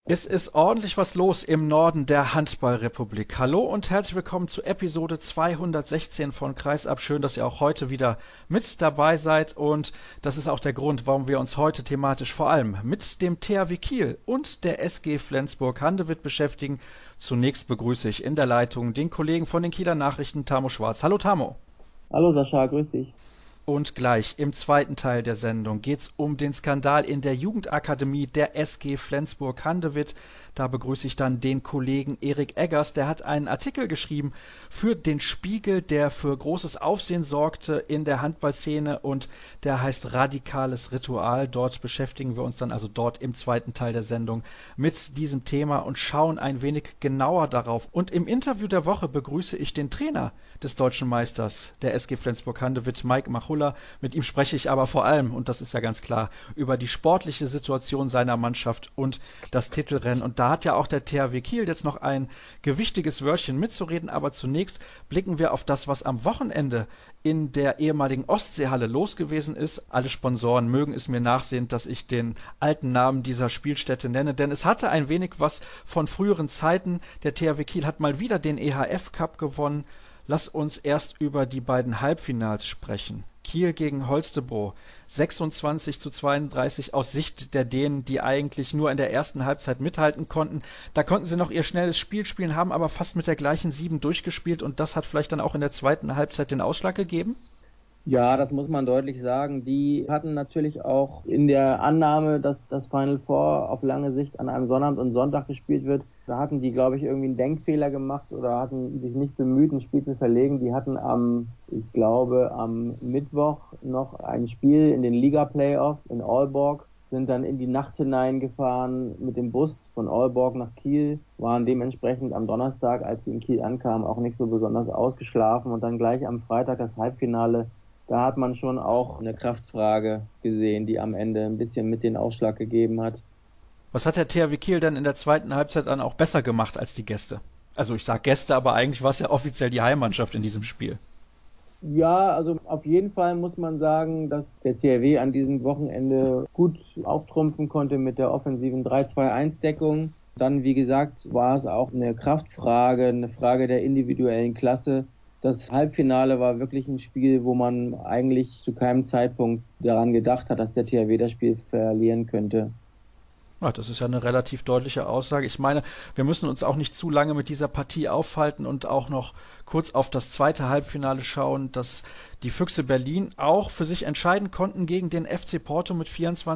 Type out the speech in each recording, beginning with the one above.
Es ist ordentlich was los im Norden der Handballrepublik. Hallo und herzlich willkommen zu Episode 216 von Kreisab. Schön, dass ihr auch heute wieder mit dabei seid, und das ist auch der Grund, warum wir uns heute thematisch vor allem mit dem THW Kiel und der SG Flensburg-Handewitt beschäftigen. Zunächst begrüße ich in der Leitung den Kollegen von den Kieler Nachrichten, Tamo Schwarz. Hallo Tamo. Hallo Sascha, grüß dich. Und gleich im zweiten Teil der Sendung geht's um den Skandal in der Jugendakademie der SG Flensburg-Handewitt. Da begrüße ich dann den Kollegen Erik Eggers. Der hat einen Artikel geschrieben für den Spiegel, der für großes Aufsehen sorgte in der Handballszene, und der heißt Radikales Ritual. Dort beschäftigen wir uns dann also dort im zweiten Teil der Sendung mit diesem Thema und schauen ein wenig genauer darauf. Und im Interview der Woche begrüße ich den Trainer des deutschen Meisters der SG Flensburg-Handewitt, Mike Machulla. Mit ihm spreche ich aber vor allem, und das ist ja ganz klar, über die sportliche Situation seiner Mannschaft und das Titelrennen. Und da hat ja auch der THW Kiel jetzt noch ein gewichtiges Wörtchen mitzureden. Aber zunächst blicken wir auf das, was am Wochenende in der ehemaligen Ostseehalle los gewesen ist. Alle Sponsoren mögen es mir nachsehen, dass ich den alten Namen dieser Spielstätte nenne, denn es hatte ein wenig was von früheren Zeiten. Der THW Kiel hat mal wieder den EHF Cup gewonnen. Lass uns erst über die beiden Halbfinals sprechen. Kiel gegen Holstebro, 26:32 aus Sicht der Dänen, die eigentlich nur in der ersten Halbzeit mithalten konnten. Da konnten sie noch ihr schnelles Spiel spielen, haben aber fast mit der gleichen 7 durchgespielt, und das hat vielleicht dann auch in der zweiten Halbzeit den Ausschlag gegeben? Ja, das muss man deutlich sagen. Die hatten natürlich auch in der Annahme, dass das Final Four auf lange Sicht an einem Sonnabend und Sonntag gespielt wird, da hatten die, glaube ich, irgendwie einen Denkfehler gemacht oder hatten sich nicht bemüht, ein Spiel zu verlegen. Die hatten ich glaube, am Mittwoch noch ein Spiel in den Liga-Playoffs in Aalborg, sind dann in die Nacht hineingefahren mit dem Bus von Aalborg nach Kiel, waren dementsprechend am Donnerstag, als sie in Kiel ankamen, auch nicht so besonders ausgeschlafen, und dann gleich am Freitag das Halbfinale. Da hat man schon auch eine Kraftfrage gesehen, die am Ende ein bisschen mit den Ausschlag gegeben hat. Was hat der THW Kiel denn in der zweiten Halbzeit dann auch besser gemacht als die Gäste? Also ich sage Gäste, aber eigentlich war es ja offiziell die Heimmannschaft in diesem Spiel. Ja, also auf jeden Fall muss man sagen, dass der THW an diesem Wochenende gut auftrumpfen konnte mit der offensiven 3-2-1-Deckung. Dann, wie gesagt, war es auch eine Kraftfrage, eine Frage der individuellen Klasse. Das Halbfinale war wirklich ein Spiel, wo man eigentlich zu keinem Zeitpunkt daran gedacht hat, dass der THW das Spiel verlieren könnte. Ja, das ist ja eine relativ deutliche Aussage. Ich meine, wir müssen uns auch nicht zu lange mit dieser Partie aufhalten und auch noch kurz auf das zweite Halbfinale schauen, dass die Füchse Berlin auch für sich entscheiden konnten gegen den FC Porto mit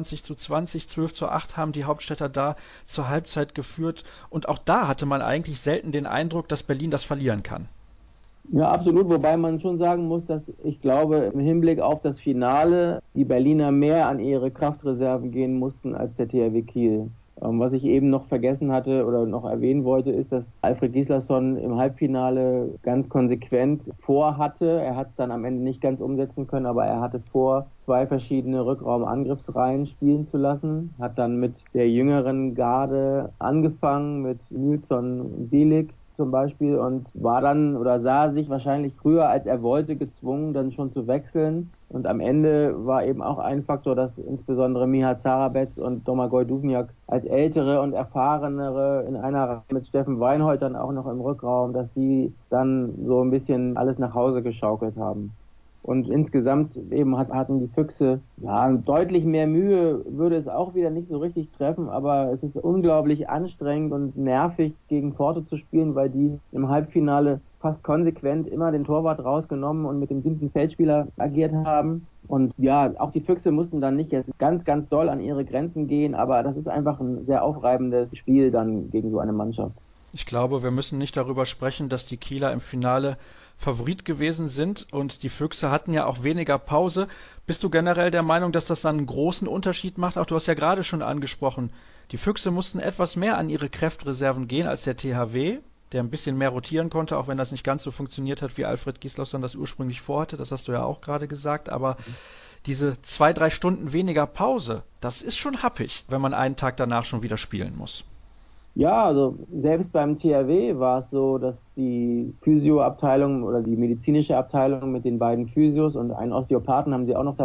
24:20, 12:8 haben die Hauptstädter da zur Halbzeit geführt. Und auch da hatte man eigentlich selten den Eindruck, dass Berlin das verlieren kann. Ja, absolut, wobei man schon sagen muss, dass ich glaube, im Hinblick auf das Finale die Berliner mehr an ihre Kraftreserven gehen mussten als der THW Kiel. Was ich eben noch vergessen hatte oder noch erwähnen wollte, ist, dass Alfred Gislason im Halbfinale ganz konsequent vorhatte. Er hat es dann am Ende nicht ganz umsetzen können, aber er hatte vor, 2 verschiedene Rückraumangriffsreihen spielen zu lassen. Hat dann mit der jüngeren Garde angefangen, mit Nilsson und Bielik zum Beispiel, und war dann oder sah sich wahrscheinlich früher, als er wollte, gezwungen, dann schon zu wechseln. Und am Ende war eben auch ein Faktor, dass insbesondere Miha Zarabetz und Domagoj Duvnjak als ältere und erfahrenere in einer Reihe mit Steffen Weinhold dann auch noch im Rückraum, dass die dann so ein bisschen alles nach Hause geschaukelt haben. Und insgesamt eben hatten die Füchse deutlich mehr Mühe, würde es auch wieder nicht so richtig treffen, aber es ist unglaublich anstrengend und nervig, gegen Porto zu spielen, weil die im Halbfinale fast konsequent immer den Torwart rausgenommen und mit dem 7. Feldspieler agiert haben. Und ja, auch die Füchse mussten dann nicht jetzt ganz, ganz doll an ihre Grenzen gehen, aber das ist einfach ein sehr aufreibendes Spiel dann gegen so eine Mannschaft. Ich glaube, wir müssen nicht darüber sprechen, dass die Kieler im Finale Favorit gewesen sind, und die Füchse hatten ja auch weniger Pause. Bist du generell der Meinung, dass das dann einen großen Unterschied macht? Auch du hast ja gerade schon angesprochen, die Füchse mussten etwas mehr an ihre Kräftreserven gehen als der THW, der ein bisschen mehr rotieren konnte, auch wenn das nicht ganz so funktioniert hat, wie Alfred Gislason das ursprünglich vorhatte. Das hast du ja auch gerade gesagt. Aber diese 2, 3 Stunden weniger Pause, das ist schon happig, wenn man einen Tag danach schon wieder spielen muss. Ja, also selbst beim THW war es so, dass die Physioabteilung oder die medizinische Abteilung mit den beiden Physios und einen Osteopathen haben sie auch noch dabei,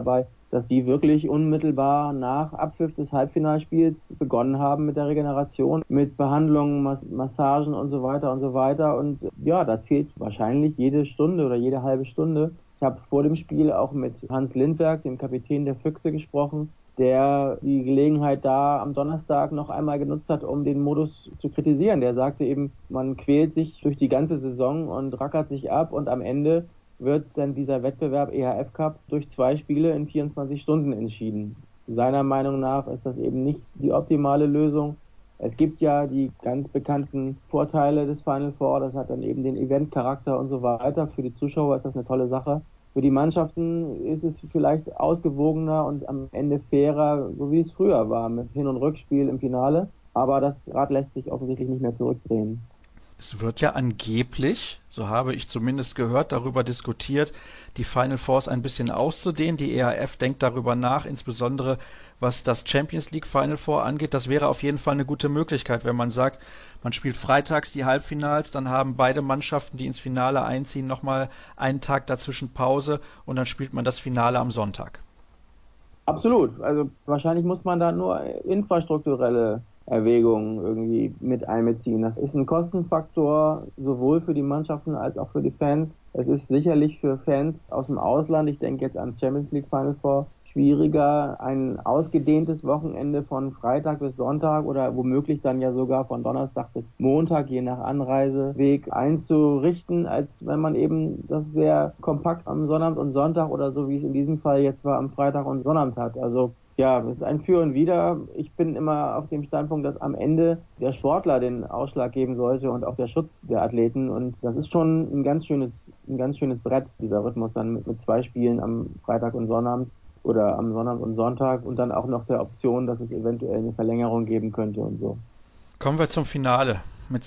dass die wirklich unmittelbar nach Abpfiff des Halbfinalspiels begonnen haben mit der Regeneration, mit Behandlungen, Massagen und so weiter und so weiter. Und ja, da zählt wahrscheinlich jede Stunde oder jede halbe Stunde. Ich habe vor dem Spiel auch mit Hans Lindberg, dem Kapitän der Füchse, gesprochen, der die Gelegenheit da am Donnerstag noch einmal genutzt hat, um den Modus zu kritisieren. Der sagte eben, man quält sich durch die ganze Saison und rackert sich ab und am Ende wird dann dieser Wettbewerb EHF Cup durch 2 Spiele in 24 Stunden entschieden. Seiner Meinung nach ist das eben nicht die optimale Lösung. Es gibt ja die ganz bekannten Vorteile des Final Four, das hat dann eben den Eventcharakter und so weiter. Für die Zuschauer ist das eine tolle Sache. Für die Mannschaften ist es vielleicht ausgewogener und am Ende fairer, so wie es früher war, mit Hin- und Rückspiel im Finale. Aber das Rad lässt sich offensichtlich nicht mehr zurückdrehen. Es wird ja angeblich, so habe ich zumindest gehört, darüber diskutiert, die Final Fours ein bisschen auszudehnen. Die EHF denkt darüber nach, insbesondere was das Champions League Final Four angeht. Das wäre auf jeden Fall eine gute Möglichkeit, wenn man sagt, man spielt freitags die Halbfinals, dann haben beide Mannschaften, die ins Finale einziehen, nochmal einen Tag dazwischen Pause und dann spielt man das Finale am Sonntag. Absolut. Also wahrscheinlich muss man da nur infrastrukturelle Erwägungen irgendwie mit einbeziehen. Das ist ein Kostenfaktor sowohl für die Mannschaften als auch für die Fans. Es ist sicherlich für Fans aus dem Ausland, ich denke jetzt ans Champions League Final Four, schwieriger, ein ausgedehntes Wochenende von Freitag bis Sonntag oder womöglich dann ja sogar von Donnerstag bis Montag, je nach Anreiseweg, einzurichten, als wenn man eben das sehr kompakt am Sonnabend und Sonntag oder so, wie es in diesem Fall jetzt war, am Freitag und Sonnabend hat. Also ja, es ist ein Für und Wider. Ich bin immer auf dem Standpunkt, dass am Ende der Sportler den Ausschlag geben sollte und auch der Schutz der Athleten. Und das ist schon ein ganz schönes Brett, dieser Rhythmus dann mit 2 Spielen am Freitag und Sonnabend oder am Sonnabend und Sonntag und dann auch noch der Option, dass es eventuell eine Verlängerung geben könnte und so. Kommen wir zum Finale. Mit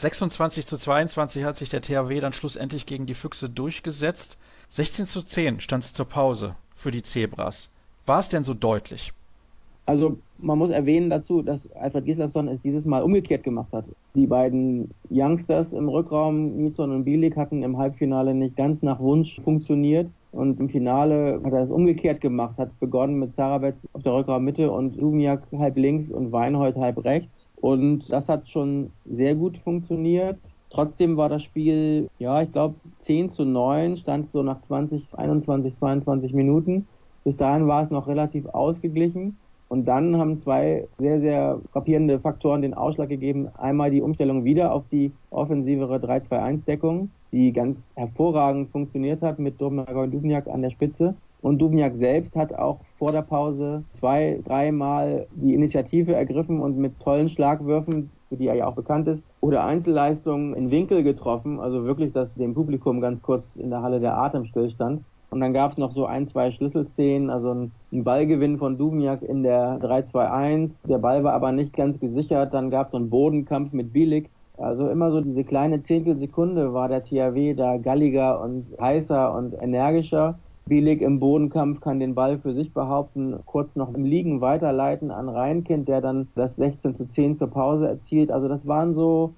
26:22 hat sich der THW dann schlussendlich gegen die Füchse durchgesetzt. 16:10 stand es zur Pause für die Zebras. War es denn so deutlich? Also man muss erwähnen dazu, dass Alfred Gislason es dieses Mal umgekehrt gemacht hat. Die beiden Youngsters im Rückraum, Nizon und Bielik, hatten im Halbfinale nicht ganz nach Wunsch funktioniert. Und im Finale hat er es umgekehrt gemacht, hat begonnen mit Sarabetz auf der Rückraummitte und Dubniak halb links und Weinhold halb rechts. Und das hat schon sehr gut funktioniert. Trotzdem war das Spiel, ja, ich glaube 10:9, stand so nach 20, 21, 22 Minuten. Bis dahin war es noch relativ ausgeglichen. Und dann haben 2 sehr, sehr frappierende Faktoren den Ausschlag gegeben. Einmal die Umstellung wieder auf die offensivere 3-2-1-Deckung, die ganz hervorragend funktioniert hat mit Domagoj Dubniak an der Spitze. Und Dubniak selbst hat auch vor der Pause 2-, 3-mal die Initiative ergriffen und mit tollen Schlagwürfen, für die er ja auch bekannt ist, oder Einzelleistungen in Winkel getroffen. Also wirklich, dass dem Publikum ganz kurz in der Halle der Atem stillstand. Und dann gab es noch so 1, 2 Schlüsselszenen, also ein Ballgewinn von Dubniak in der 3-2-1. Der Ball war aber nicht ganz gesichert. Dann gab es so einen Bodenkampf mit Bielik. Also immer so diese kleine Zehntelsekunde war der THW da galliger und heißer und energischer. Bielik im Bodenkampf kann den Ball für sich behaupten, kurz noch im Liegen weiterleiten an Reinkind, der dann das 16:10 zur Pause erzielt. Also das waren so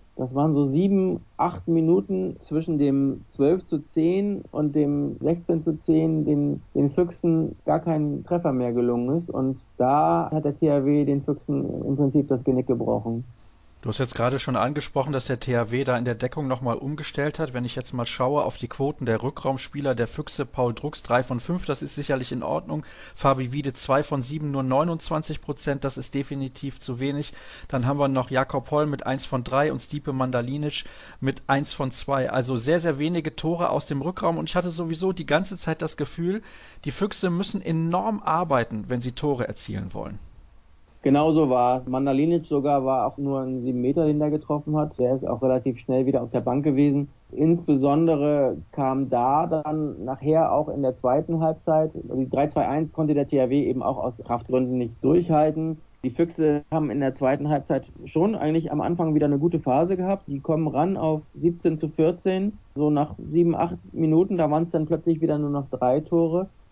7, 8 Minuten zwischen dem 12:10 und dem 16:10, den Füchsen gar kein Treffer mehr gelungen ist. Und da hat der THW den Füchsen im Prinzip das Genick gebrochen. Du hast jetzt gerade schon angesprochen, dass der THW da in der Deckung nochmal umgestellt hat. Wenn ich jetzt mal schaue auf die Quoten der Rückraumspieler der Füchse, Paul Drucks 3 von 5, das ist sicherlich in Ordnung. Fabi Wiede 2 von 7, nur 29%, das ist definitiv zu wenig. Dann haben wir noch Jakob Holl mit 1 von 3 und Stipe Mandalinic mit 1 von 2. Also sehr, sehr wenige Tore aus dem Rückraum und ich hatte sowieso die ganze Zeit das Gefühl, die Füchse müssen enorm arbeiten, wenn sie Tore erzielen wollen. Genau so war es. Mandalinic sogar war auch nur ein 7 Meter, den der getroffen hat. Der ist auch relativ schnell wieder auf der Bank gewesen. Insbesondere kam da dann nachher auch in der zweiten Halbzeit, die 3-2-1 konnte der THW eben auch aus Kraftgründen nicht durchhalten. Die Füchse haben in der zweiten Halbzeit schon eigentlich am Anfang wieder eine gute Phase gehabt. Die kommen ran auf 17:14. So nach 7, 8 Minuten, da waren es dann plötzlich wieder nur noch 3 Tore.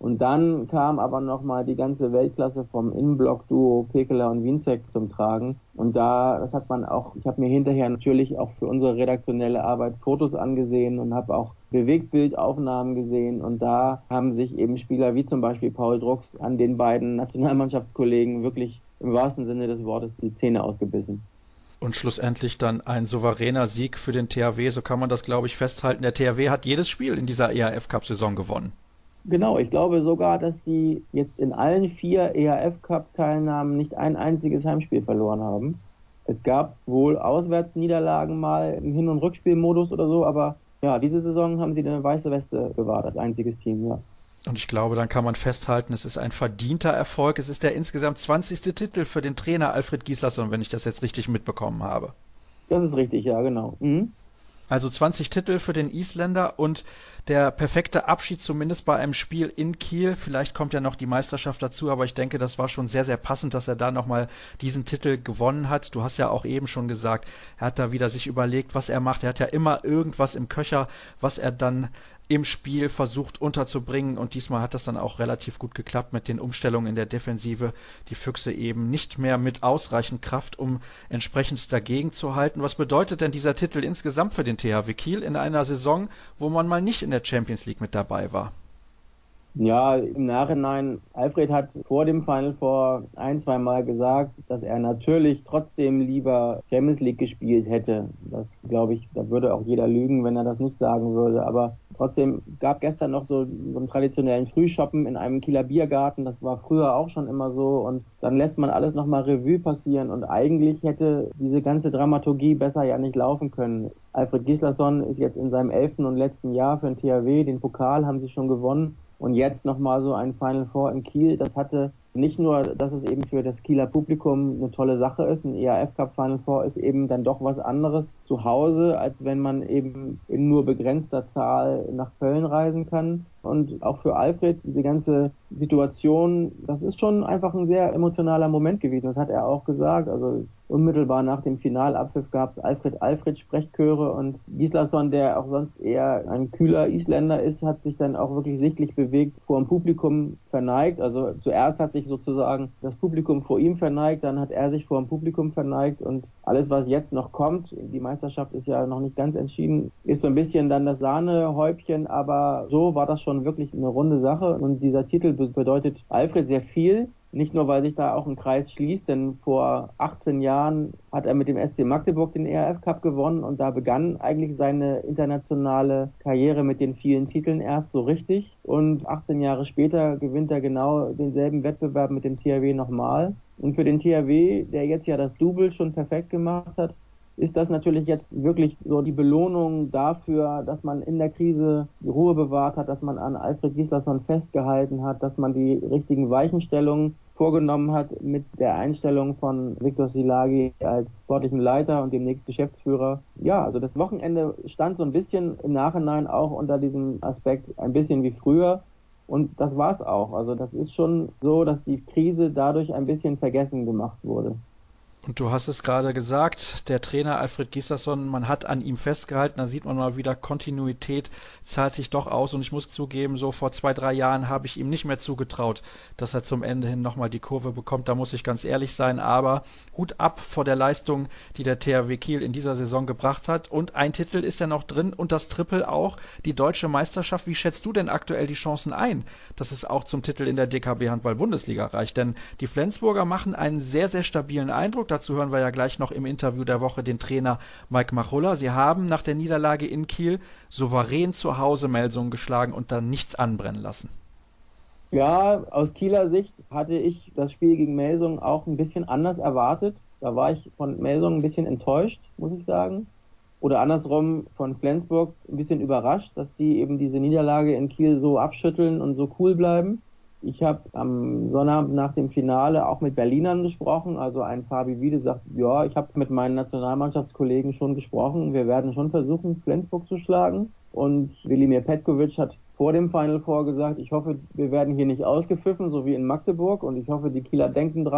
Und dann kam aber nochmal die ganze Weltklasse vom Innenblock-Duo Pekeler und Wienzek zum Tragen. Und das hat man auch, ich habe mir hinterher natürlich auch für unsere redaktionelle Arbeit Fotos angesehen und habe auch Bewegtbildaufnahmen gesehen. Und da haben sich eben Spieler wie zum Beispiel Paul Drucks an den beiden Nationalmannschaftskollegen wirklich im wahrsten Sinne des Wortes die Zähne ausgebissen. Und schlussendlich dann ein souveräner Sieg für den THW, so kann man das, glaube ich, festhalten. Der THW hat jedes Spiel in dieser EHF-Cup-Saison gewonnen. Genau, ich glaube sogar, dass die jetzt in allen 4 EHF-Cup-Teilnahmen nicht ein einziges Heimspiel verloren haben. Es gab wohl Auswärtsniederlagen mal im Hin- und Rückspielmodus oder so, aber ja, diese Saison haben sie eine weiße Weste gewahrt als einziges Team, ja. Und ich glaube, dann kann man festhalten, es ist ein verdienter Erfolg. Es ist der insgesamt 20. Titel für den Trainer Alfred Gislason, wenn ich das jetzt richtig mitbekommen habe. Das ist richtig, ja, genau. Mhm. Also 20 Titel für den Isländer und der perfekte Abschied zumindest bei einem Spiel in Kiel. Vielleicht kommt ja noch die Meisterschaft dazu, aber ich denke, das war schon sehr, sehr passend, dass er da nochmal diesen Titel gewonnen hat. Du hast ja auch eben schon gesagt, er hat da wieder sich überlegt, was er macht. Er hat ja immer irgendwas im Köcher, was er dann im Spiel versucht unterzubringen, und diesmal hat das dann auch relativ gut geklappt mit den Umstellungen in der Defensive. Die Füchse eben nicht mehr mit ausreichend Kraft, um entsprechend dagegen zu halten. Was bedeutet denn dieser Titel insgesamt für den THW Kiel in einer Saison, wo man mal nicht in der Champions League mit dabei war? Ja, im Nachhinein, Alfred hat vor dem Final Four ein, zwei Mal gesagt, dass er natürlich trotzdem lieber Champions League gespielt hätte. Das glaube ich, da würde auch jeder lügen, wenn er das nicht sagen würde. Aber trotzdem gab gestern noch so einen traditionellen Frühschoppen in einem Kieler Biergarten. Das war früher auch schon immer so. Und dann lässt man alles nochmal Revue passieren. Und eigentlich hätte diese ganze Dramaturgie besser ja nicht laufen können. Alfred Gislason ist jetzt in seinem 11. und letzten Jahr für den THW. Den Pokal haben sie schon gewonnen. Und jetzt nochmal so ein Final Four in Kiel, das hatte nicht nur, dass es eben für das Kieler Publikum eine tolle Sache ist, ein EHF-Cup Final Four ist eben dann doch was anderes zu Hause, als wenn man eben in nur begrenzter Zahl nach Köln reisen kann. Und auch für Alfred, diese ganze Situation, das ist schon einfach ein sehr emotionaler Moment gewesen. Das hat er auch gesagt. Also unmittelbar nach dem Finalabpfiff gab es Alfred-Sprechchöre, und Gislason, der auch sonst eher ein kühler Isländer ist, hat sich dann auch wirklich sichtlich bewegt, vor dem Publikum verneigt. Also zuerst hat sich sozusagen das Publikum vor ihm verneigt, dann hat er sich vor dem Publikum verneigt, und alles, was jetzt noch kommt, die Meisterschaft ist ja noch nicht ganz entschieden, ist so ein bisschen dann das Sahnehäubchen, aber so war das schon wirklich eine runde Sache, und dieser Titel bedeutet Alfred sehr viel. Nicht nur, weil sich da auch ein Kreis schließt, denn vor 18 Jahren hat er mit dem SC Magdeburg den ERF Cup gewonnen, und da begann eigentlich seine internationale Karriere mit den vielen Titeln erst so richtig. Und 18 Jahre später gewinnt er genau denselben Wettbewerb mit dem THW nochmal. Und für den THW, der jetzt ja das Double schon perfekt gemacht hat, ist das natürlich jetzt wirklich so die Belohnung dafür, dass man in der Krise die Ruhe bewahrt hat, dass man an Alfred Gislason festgehalten hat, dass man die richtigen Weichenstellungen vorgenommen hat mit der Einstellung von Viktor Szilágyi als sportlichen Leiter und demnächst Geschäftsführer. Ja, also das Wochenende stand so ein bisschen im Nachhinein auch unter diesem Aspekt ein bisschen wie früher. Und das war's auch. Also das ist schon so, dass die Krise dadurch ein bisschen vergessen gemacht wurde. Und du hast es gerade gesagt, der Trainer Alfred Gislason, man hat an ihm festgehalten, da sieht man mal wieder, Kontinuität zahlt sich doch aus, und ich muss zugeben, so vor 2, 3 Jahren habe ich ihm nicht mehr zugetraut, dass er zum Ende hin nochmal die Kurve bekommt, da muss ich ganz ehrlich sein, aber Hut ab vor der Leistung, die der THW Kiel in dieser Saison gebracht hat, und ein Titel ist ja noch drin und das Triple auch, die deutsche Meisterschaft. Wie schätzt du denn aktuell die Chancen ein, dass es auch zum Titel in der DKB Handball-Bundesliga reicht? Denn die Flensburger machen einen sehr, sehr stabilen Eindruck. Dazu hören wir ja gleich noch im Interview der Woche den Trainer Mike Machulla. Sie haben nach der Niederlage in Kiel souverän zu Hause Melsungen geschlagen und dann nichts anbrennen lassen. Ja, aus Kieler Sicht hatte ich das Spiel gegen Melsungen auch ein bisschen anders erwartet. Da war ich von Melsungen ein bisschen enttäuscht, muss ich sagen. Oder andersrum von Flensburg ein bisschen überrascht, dass die eben diese Niederlage in Kiel so abschütteln und so cool bleiben. Ich habe am Sonnabend nach dem Finale auch mit Berlinern gesprochen. Also ein Fabi Wiede sagt, ja, ich habe mit meinen Nationalmannschaftskollegen schon gesprochen. Wir werden schon versuchen, Flensburg zu schlagen. Und Velimir Petkovic hat vor dem Final Four gesagt, ich hoffe, wir werden hier nicht ausgepfiffen, so wie in Magdeburg. Und ich hoffe, die Kieler denken dran,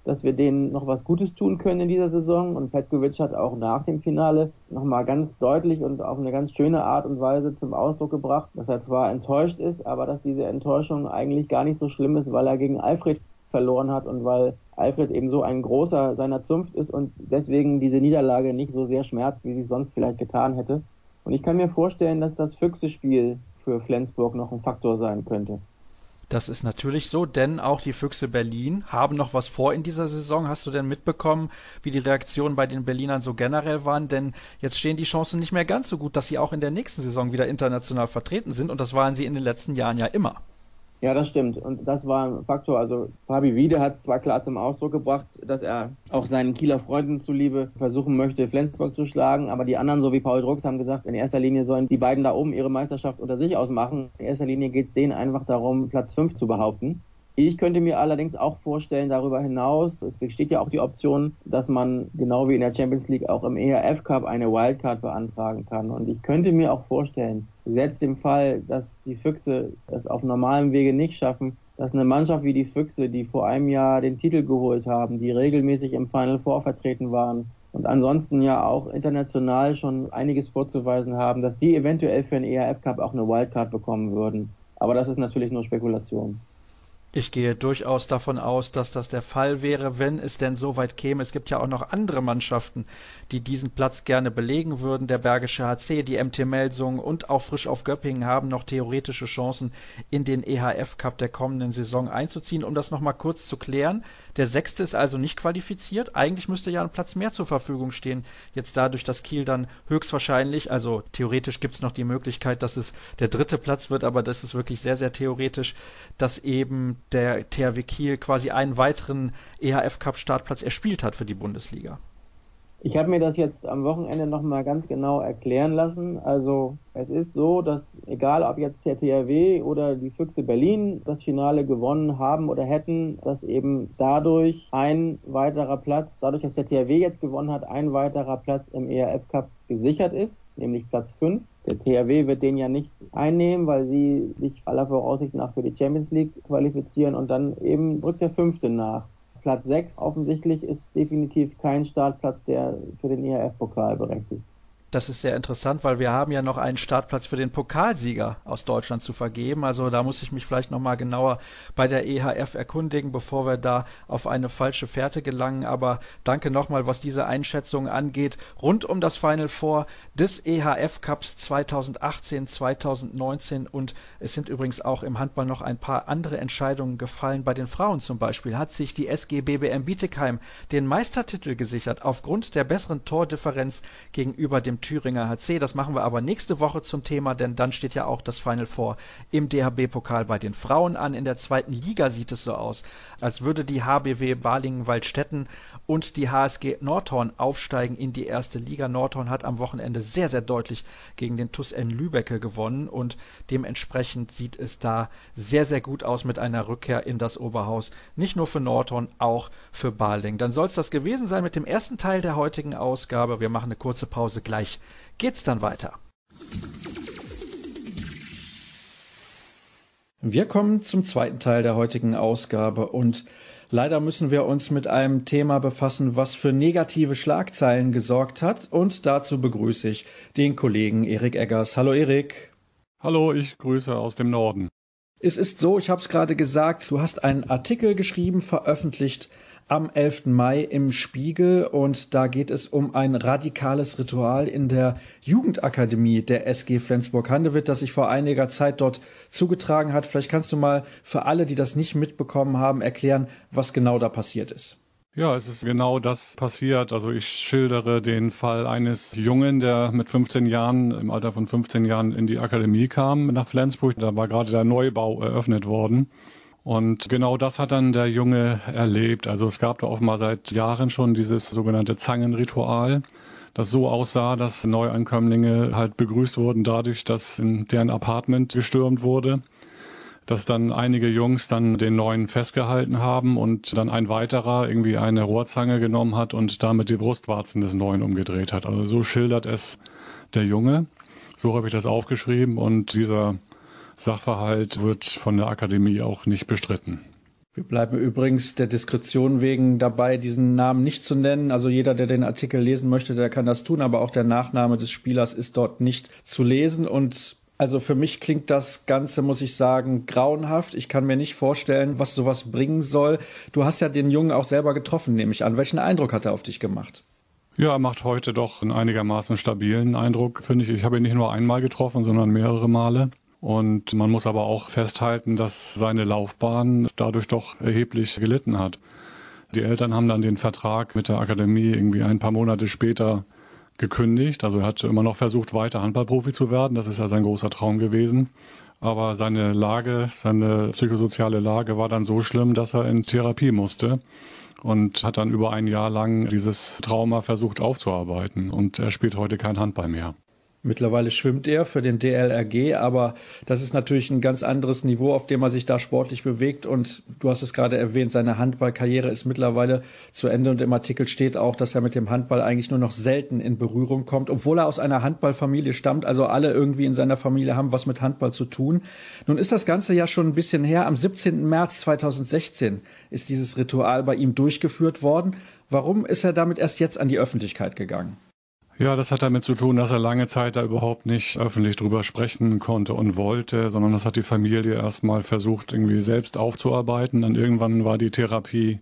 dass wir denen noch was Gutes tun können in dieser Saison. Und Petkovic hat auch nach dem Finale nochmal ganz deutlich und auf eine ganz schöne Art und Weise zum Ausdruck gebracht, dass er zwar enttäuscht ist, aber dass diese Enttäuschung eigentlich gar nicht so schlimm ist, weil er gegen Alfred verloren hat und weil Alfred eben so ein großer seiner Zunft ist und deswegen diese Niederlage nicht so sehr schmerzt, wie sie sonst vielleicht getan hätte. Und ich kann mir vorstellen, dass das Füchse-Spiel für Flensburg noch ein Faktor sein könnte. Das ist natürlich so, denn auch die Füchse Berlin haben noch was vor in dieser Saison. Hast du denn mitbekommen, wie die Reaktionen bei den Berlinern so generell waren? Denn jetzt stehen die Chancen nicht mehr ganz so gut, dass sie auch in der nächsten Saison wieder international vertreten sind. Und das waren sie in den letzten Jahren ja immer. Ja, das stimmt. Und das war ein Faktor. Also Fabi Wiede hat es zwar klar zum Ausdruck gebracht, dass er auch seinen Kieler Freunden zuliebe versuchen möchte, Flensburg zu schlagen. Aber die anderen, so wie Paul Drucks, haben gesagt, in erster Linie sollen die beiden da oben ihre Meisterschaft unter sich ausmachen. In erster Linie geht es denen einfach darum, Platz 5 zu behaupten. Ich könnte mir allerdings auch vorstellen, darüber hinaus, es besteht ja auch die Option, dass man genau wie in der Champions League auch im EHF Cup eine Wildcard beantragen kann. Und ich könnte mir auch vorstellen, selbst im Fall, dass die Füchse es auf normalem Wege nicht schaffen, dass eine Mannschaft wie die Füchse, die vor einem Jahr den Titel geholt haben, die regelmäßig im Final Four vertreten waren und ansonsten ja auch international schon einiges vorzuweisen haben, dass die eventuell für den EHF Cup auch eine Wildcard bekommen würden. Aber das ist natürlich nur Spekulation. Ich gehe durchaus davon aus, dass das der Fall wäre, wenn es denn so weit käme. Es gibt ja auch noch andere Mannschaften, die diesen Platz gerne belegen würden. Der Bergische HC, die MT Melsung und auch Frisch auf Göppingen haben noch theoretische Chancen, in den EHF Cup der kommenden Saison einzuziehen. Um das nochmal kurz zu klären, der Sechste ist also nicht qualifiziert. Eigentlich müsste ja ein Platz mehr zur Verfügung stehen. Jetzt dadurch, dass Kiel dann höchstwahrscheinlich, also theoretisch gibt es noch die Möglichkeit, dass es der dritte Platz wird, aber das ist wirklich sehr, sehr theoretisch, dass eben der THW Kiel quasi einen weiteren EHF-Cup-Startplatz erspielt hat für die Bundesliga. Ich habe mir das jetzt am Wochenende nochmal ganz genau erklären lassen. Also es ist so, dass egal ob jetzt der THW oder die Füchse Berlin das Finale gewonnen haben oder hätten, dass eben dadurch ein weiterer Platz, dadurch, dass der THW jetzt gewonnen hat, ein weiterer Platz im EHF Cup gesichert ist, nämlich Platz 5. Der THW wird den ja nicht einnehmen, weil sie sich aller Voraussicht nach für die Champions League qualifizieren und dann eben rückt der Fünfte nach. Platz 6 offensichtlich ist definitiv kein Startplatz, der für den EHF-Pokal berechtigt. Das ist sehr interessant, weil wir haben ja noch einen Startplatz für den Pokalsieger aus Deutschland zu vergeben. Also da muss ich mich vielleicht nochmal genauer bei der EHF erkundigen, bevor wir da auf eine falsche Fährte gelangen. Aber danke nochmal, was diese Einschätzung angeht. Rund um das Final Four des EHF Cups 2018, 2019 und es sind übrigens auch im Handball noch ein paar andere Entscheidungen gefallen. Bei den Frauen zum Beispiel hat sich die SG BBM Bietigheim den Meistertitel gesichert aufgrund der besseren Tordifferenz gegenüber dem Thüringer HC. Das machen wir aber nächste Woche zum Thema, denn dann steht ja auch das Final Four im DHB-Pokal bei den Frauen an. In der zweiten Liga sieht es so aus, als würde die HBW Balingen-Waldstätten und die HSG Nordhorn aufsteigen in die erste Liga. Nordhorn hat am Wochenende sehr, sehr deutlich gegen den TuS N Lübbecke gewonnen und dementsprechend sieht es da sehr, sehr gut aus mit einer Rückkehr in das Oberhaus. Nicht nur für Nordhorn, auch für Balingen. Dann soll es das gewesen sein mit dem ersten Teil der heutigen Ausgabe. Wir machen eine kurze Pause, gleich geht's dann weiter. Wir kommen zum zweiten Teil der heutigen Ausgabe und leider müssen wir uns mit einem Thema befassen, was für negative Schlagzeilen gesorgt hat und dazu begrüße ich den Kollegen Erik Eggers. Hallo Erik. Hallo, ich grüße aus dem Norden. Es ist so, ich habe es gerade gesagt, du hast einen Artikel geschrieben, veröffentlicht am 11. Mai im Spiegel und da geht es um ein radikales Ritual in der Jugendakademie der SG Flensburg-Handewitt, das sich vor einiger Zeit dort zugetragen hat. Vielleicht kannst du mal für alle, die das nicht mitbekommen haben, erklären, was genau da passiert ist. Ja, es ist genau das passiert. Also ich schildere den Fall eines Jungen, der mit 15 Jahren, im Alter von 15 Jahren in die Akademie kam nach Flensburg. Da war gerade der Neubau eröffnet worden. Und genau das hat dann der Junge erlebt. Also es gab da offenbar seit Jahren schon dieses sogenannte Zangenritual, das so aussah, dass Neuankömmlinge halt begrüßt wurden dadurch, dass in deren Apartment gestürmt wurde, dass dann einige Jungs dann den Neuen festgehalten haben und dann ein weiterer irgendwie eine Rohrzange genommen hat und damit die Brustwarzen des Neuen umgedreht hat. Also so schildert es der Junge. So habe ich das aufgeschrieben und dieser Sachverhalt wird von der Akademie auch nicht bestritten. Wir bleiben übrigens der Diskretion wegen dabei, diesen Namen nicht zu nennen. Also jeder, der den Artikel lesen möchte, der kann das tun, aber auch der Nachname des Spielers ist dort nicht zu lesen. Und also für mich klingt das Ganze, muss ich sagen, grauenhaft. Ich kann mir nicht vorstellen, was sowas bringen soll. Du hast ja den Jungen auch selber getroffen, nehme ich an. Welchen Eindruck hat er auf dich gemacht? Ja, er macht heute doch einen einigermaßen stabilen Eindruck, finde ich. Ich habe ihn nicht nur einmal getroffen, sondern mehrere Male. Und man muss aber auch festhalten, dass seine Laufbahn dadurch doch erheblich gelitten hat. Die Eltern haben dann den Vertrag mit der Akademie irgendwie ein paar Monate später gekündigt. Also er hat immer noch versucht, weiter Handballprofi zu werden. Das ist ja sein großer Traum gewesen. Aber seine Lage, seine psychosoziale Lage war dann so schlimm, dass er in Therapie musste. Und hat dann über ein Jahr lang dieses Trauma versucht aufzuarbeiten. Und er spielt heute kein Handball mehr. Mittlerweile schwimmt er für den DLRG, aber das ist natürlich ein ganz anderes Niveau, auf dem er sich da sportlich bewegt. Und du hast es gerade erwähnt, seine Handballkarriere ist mittlerweile zu Ende. Und im Artikel steht auch, dass er mit dem Handball eigentlich nur noch selten in Berührung kommt, obwohl er aus einer Handballfamilie stammt. Also alle irgendwie in seiner Familie haben was mit Handball zu tun. Nun ist das Ganze ja schon ein bisschen her. Am 17. März 2016 ist dieses Ritual bei ihm durchgeführt worden. Warum ist er damit erst jetzt an die Öffentlichkeit gegangen? Ja, das hat damit zu tun, dass er lange Zeit da überhaupt nicht öffentlich drüber sprechen konnte und wollte, sondern das hat die Familie erstmal versucht, irgendwie selbst aufzuarbeiten. Dann irgendwann war die Therapie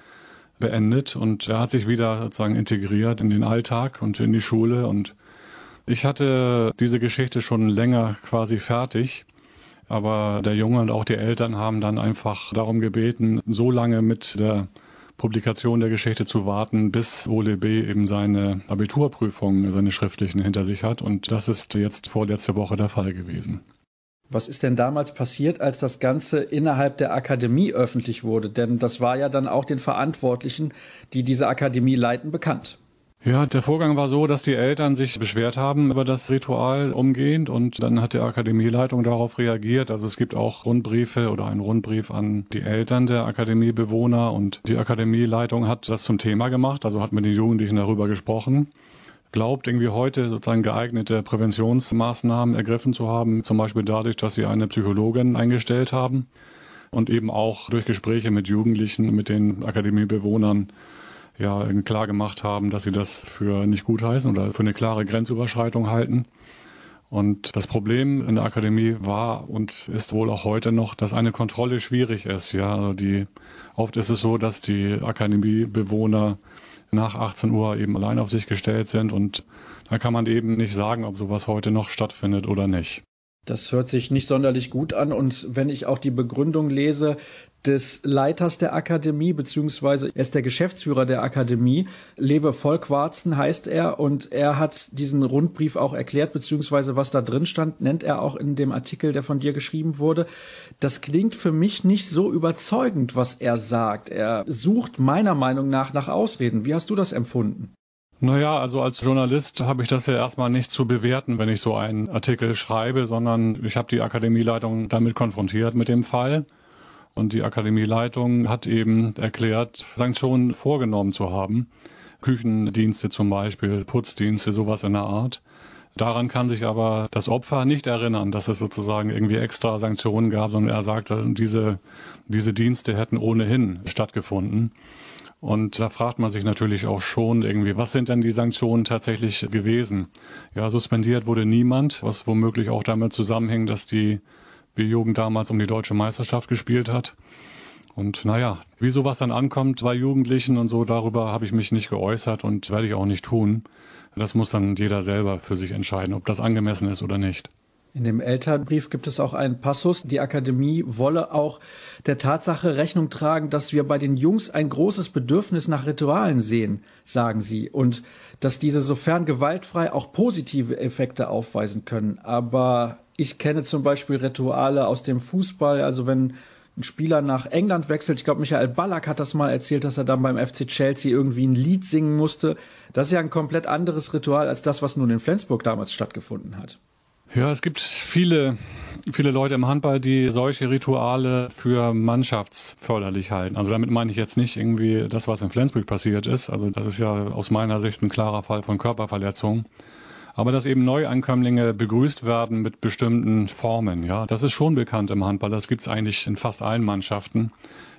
beendet und er hat sich wieder sozusagen integriert in den Alltag und in die Schule. Und ich hatte diese Geschichte schon länger quasi fertig, aber der Junge und auch die Eltern haben dann einfach darum gebeten, so lange mit der Publikation der Geschichte zu warten, bis Ole B. eben seine Abiturprüfungen, seine schriftlichen hinter sich hat. Und das ist jetzt vorletzte Woche der Fall gewesen. Was ist denn damals passiert, als das Ganze innerhalb der Akademie öffentlich wurde? Denn das war ja dann auch den Verantwortlichen, die diese Akademie leiten, bekannt. Ja, der Vorgang war so, dass die Eltern sich beschwert haben über das Ritual umgehend und dann hat die Akademieleitung darauf reagiert. Also es gibt auch Rundbriefe oder einen Rundbrief an die Eltern der Akademiebewohner und die Akademieleitung hat das zum Thema gemacht, also hat mit den Jugendlichen darüber gesprochen. Glaubt irgendwie heute sozusagen geeignete Präventionsmaßnahmen ergriffen zu haben, zum Beispiel dadurch, dass sie eine Psychologin eingestellt haben und eben auch durch Gespräche mit Jugendlichen, mit den Akademiebewohnern ja klar gemacht haben, dass sie das für nicht gut heißen oder für eine klare Grenzüberschreitung halten. Und das Problem in der Akademie war und ist wohl auch heute noch, dass eine Kontrolle schwierig ist. Ja, also oft ist es so, dass die Akademiebewohner nach 18 Uhr eben allein auf sich gestellt sind und da kann man eben nicht sagen, ob sowas heute noch stattfindet oder nicht. Das hört sich nicht sonderlich gut an und wenn ich auch die Begründung lese des Leiters der Akademie, beziehungsweise er ist der Geschäftsführer der Akademie, Lewe Volkwarzen heißt er und er hat diesen Rundbrief auch erklärt, beziehungsweise was da drin stand, nennt er auch in dem Artikel, der von dir geschrieben wurde. Das klingt für mich nicht so überzeugend, was er sagt. Er sucht meiner Meinung nach Ausreden. Wie hast du das empfunden? Naja, also als Journalist habe ich das ja erstmal nicht zu bewerten, wenn ich so einen Artikel schreibe, sondern ich habe die Akademieleitung damit konfrontiert mit dem Fall. Und die Akademieleitung hat eben erklärt, Sanktionen vorgenommen zu haben. Küchendienste zum Beispiel, Putzdienste, sowas in der Art. Daran kann sich aber das Opfer nicht erinnern, dass es sozusagen irgendwie extra Sanktionen gab, sondern er sagte, diese Dienste hätten ohnehin stattgefunden. Und da fragt man sich natürlich auch schon irgendwie, was sind denn die Sanktionen tatsächlich gewesen? Ja, suspendiert wurde niemand, was womöglich auch damit zusammenhängt, dass die B-Jugend damals um die deutsche Meisterschaft gespielt hat. Und naja, wie sowas dann ankommt bei Jugendlichen und so, darüber habe ich mich nicht geäußert und werde ich auch nicht tun. Das muss dann jeder selber für sich entscheiden, ob das angemessen ist oder nicht. In dem Elternbrief gibt es auch einen Passus, die Akademie wolle auch der Tatsache Rechnung tragen, dass wir bei den Jungs ein großes Bedürfnis nach Ritualen sehen, sagen sie, und dass diese sofern gewaltfrei auch positive Effekte aufweisen können. Aber ich kenne zum Beispiel Rituale aus dem Fußball, also wenn ein Spieler nach England wechselt, ich glaube Michael Ballack hat das mal erzählt, dass er dann beim FC Chelsea irgendwie ein Lied singen musste. Das ist ja ein komplett anderes Ritual als das, was nun in Flensburg damals stattgefunden hat. Ja, es gibt viele Leute im Handball, die solche Rituale für mannschaftsförderlich halten. Also damit meine ich jetzt nicht irgendwie das, was in Flensburg passiert ist. Also das ist ja aus meiner Sicht ein klarer Fall von Körperverletzung. Aber dass eben Neuankömmlinge begrüßt werden mit bestimmten Formen, ja, das ist schon bekannt im Handball. Das gibt es eigentlich in fast allen Mannschaften.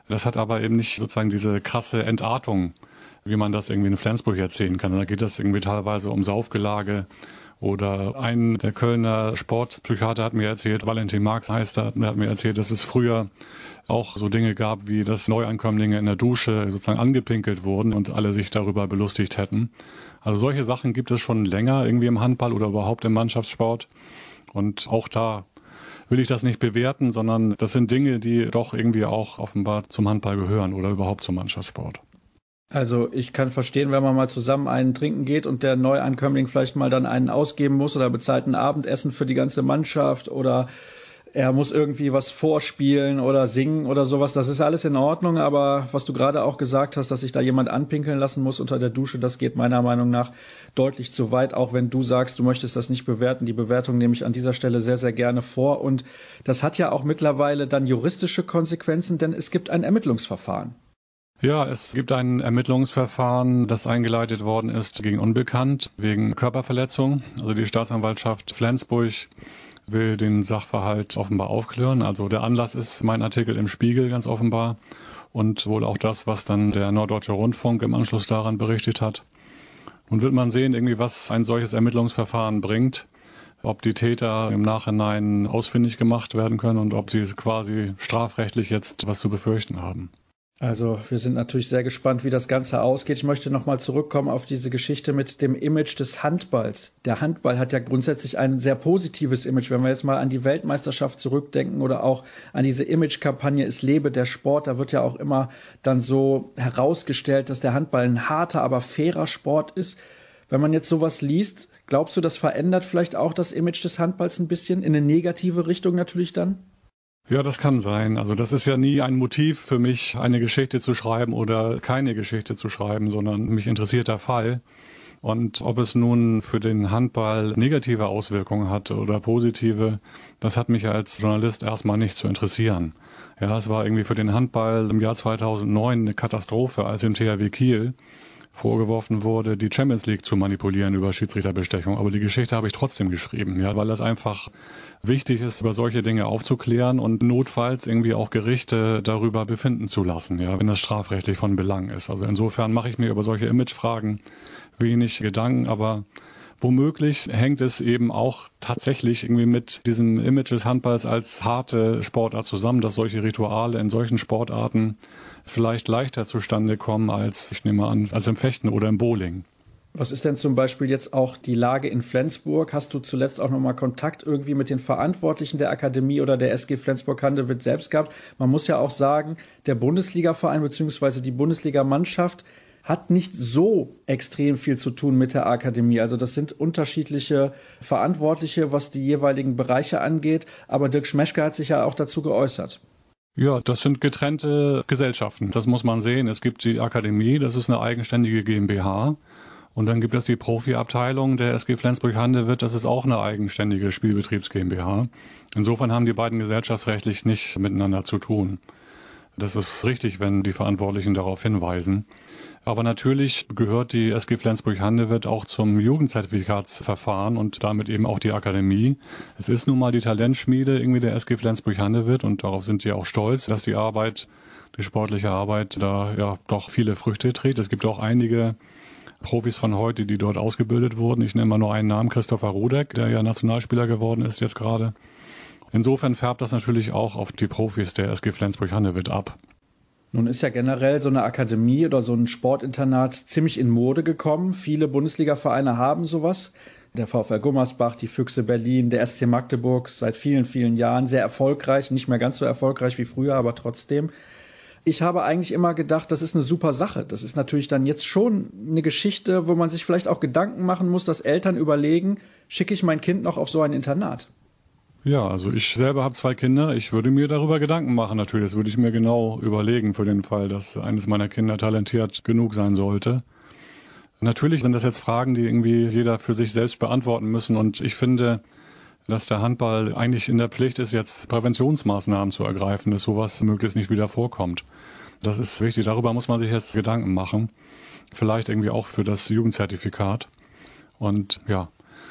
Das hat aber eben nicht sozusagen diese krasse Entartung, wie man das irgendwie in Flensburg erzählen kann. Und da geht es irgendwie teilweise um Saufgelage. Oder ein der Kölner Sportpsychiater hat mir erzählt, Valentin Marx heißt er, der hat mir erzählt, dass es früher auch so Dinge gab, wie dass Neuankömmlinge in der Dusche sozusagen angepinkelt wurden und alle sich darüber belustigt hätten. Also solche Sachen gibt es schon länger irgendwie im Handball oder überhaupt im Mannschaftssport. Und auch da will ich das nicht bewerten, sondern das sind Dinge, die doch irgendwie auch offenbar zum Handball gehören oder überhaupt zum Mannschaftssport. Also ich kann verstehen, wenn man mal zusammen einen trinken geht und der Neuankömmling vielleicht mal dann einen ausgeben muss oder bezahlt ein Abendessen für die ganze Mannschaft oder er muss irgendwie was vorspielen oder singen oder sowas. Das ist alles in Ordnung, aber was du gerade auch gesagt hast, dass sich da jemand anpinkeln lassen muss unter der Dusche, das geht meiner Meinung nach deutlich zu weit, auch wenn du sagst, du möchtest das nicht bewerten. Die Bewertung nehme ich an dieser Stelle sehr, sehr gerne vor und das hat ja auch mittlerweile dann juristische Konsequenzen, denn es gibt ein Ermittlungsverfahren. Ja, es gibt ein Ermittlungsverfahren, das eingeleitet worden ist gegen Unbekannt wegen Körperverletzung. Also die Staatsanwaltschaft Flensburg will den Sachverhalt offenbar aufklären. Also der Anlass ist mein Artikel im Spiegel ganz offenbar und wohl auch das, was dann der Norddeutsche Rundfunk im Anschluss daran berichtet hat. Nun wird man sehen, irgendwie was ein solches Ermittlungsverfahren bringt, ob die Täter im Nachhinein ausfindig gemacht werden können und ob sie quasi strafrechtlich jetzt was zu befürchten haben. Also wir sind natürlich sehr gespannt, wie das Ganze ausgeht. Ich möchte nochmal zurückkommen auf diese Geschichte mit dem Image des Handballs. Der Handball hat ja grundsätzlich ein sehr positives Image. Wenn wir jetzt mal an die Weltmeisterschaft zurückdenken oder auch an diese Image-Kampagne Es lebe der Sport, da wird ja auch immer dann so herausgestellt, dass der Handball ein harter, aber fairer Sport ist. Wenn man jetzt sowas liest, glaubst du, das verändert vielleicht auch das Image des Handballs ein bisschen in eine negative Richtung natürlich dann? Ja, das kann sein. Also das ist ja nie ein Motiv für mich, eine Geschichte zu schreiben oder keine Geschichte zu schreiben, sondern mich interessiert der Fall. Und ob es nun für den Handball negative Auswirkungen hat oder positive, das hat mich als Journalist erstmal nicht zu interessieren. Ja, es war irgendwie für den Handball im Jahr 2009 eine Katastrophe, als im THW Kiel vorgeworfen wurde, die Champions League zu manipulieren über Schiedsrichterbestechung. Aber die Geschichte habe ich trotzdem geschrieben, ja, weil es einfach wichtig ist, über solche Dinge aufzuklären und notfalls irgendwie auch Gerichte darüber befinden zu lassen, ja, wenn das strafrechtlich von Belang ist. Also insofern mache ich mir über solche Imagefragen wenig Gedanken, aber womöglich hängt es eben auch tatsächlich irgendwie mit diesem Image des Handballs als harte Sportart zusammen, dass solche Rituale in solchen Sportarten vielleicht leichter zustande kommen als, ich nehme an, als im Fechten oder im Bowling. Was ist denn zum Beispiel jetzt auch die Lage in Flensburg? Hast du zuletzt auch nochmal Kontakt irgendwie mit den Verantwortlichen der Akademie oder der SG Flensburg-Handewitt selbst gehabt? Man muss ja auch sagen, der Bundesligaverein bzw. die Bundesligamannschaft hat nicht so extrem viel zu tun mit der Akademie. Also das sind unterschiedliche Verantwortliche, was die jeweiligen Bereiche angeht. Aber Dirk Schmeschke hat sich ja auch dazu geäußert. Ja, das sind getrennte Gesellschaften. Das muss man sehen. Es gibt die Akademie, das ist eine eigenständige GmbH. Und dann gibt es die Profiabteilung der SG Flensburg-Handewitt, das ist auch eine eigenständige Spielbetriebs GmbH. Insofern haben die beiden gesellschaftsrechtlich nicht miteinander zu tun. Das ist richtig, wenn die Verantwortlichen darauf hinweisen. Aber natürlich gehört die SG Flensburg-Handewitt auch zum Jugendzertifikatsverfahren und damit eben auch die Akademie. Es ist nun mal die Talentschmiede irgendwie der SG Flensburg-Handewitt und darauf sind sie auch stolz, dass die Arbeit, die sportliche Arbeit da ja doch viele Früchte trägt. Es gibt auch einige Profis von heute, die dort ausgebildet wurden. Ich nenne mal nur einen Namen, Christopher Rudek, der ja Nationalspieler geworden ist jetzt gerade. Insofern färbt das natürlich auch auf die Profis der SG Flensburg-Handewitt ab. Nun ist ja generell so eine Akademie oder so ein Sportinternat ziemlich in Mode gekommen. Viele Bundesliga-Vereine haben sowas. Der VfL Gummersbach, die Füchse Berlin, der SC Magdeburg seit vielen, vielen Jahren sehr erfolgreich. Nicht mehr ganz so erfolgreich wie früher, aber trotzdem. Ich habe eigentlich immer gedacht, das ist eine super Sache. Das ist natürlich dann jetzt schon eine Geschichte, wo man sich vielleicht auch Gedanken machen muss, dass Eltern überlegen, schicke ich mein Kind noch auf so ein Internat? Ja, also ich selber habe 2 Kinder. Ich würde mir darüber Gedanken machen natürlich. Das würde ich mir genau überlegen für den Fall, dass eines meiner Kinder talentiert genug sein sollte. Natürlich sind das jetzt Fragen, die irgendwie jeder für sich selbst beantworten müssen. Und ich finde, dass der Handball eigentlich in der Pflicht ist, jetzt Präventionsmaßnahmen zu ergreifen, dass sowas möglichst nicht wieder vorkommt. Das ist wichtig. Darüber muss man sich jetzt Gedanken machen. Vielleicht irgendwie auch für das Jugendzertifikat. Und ja,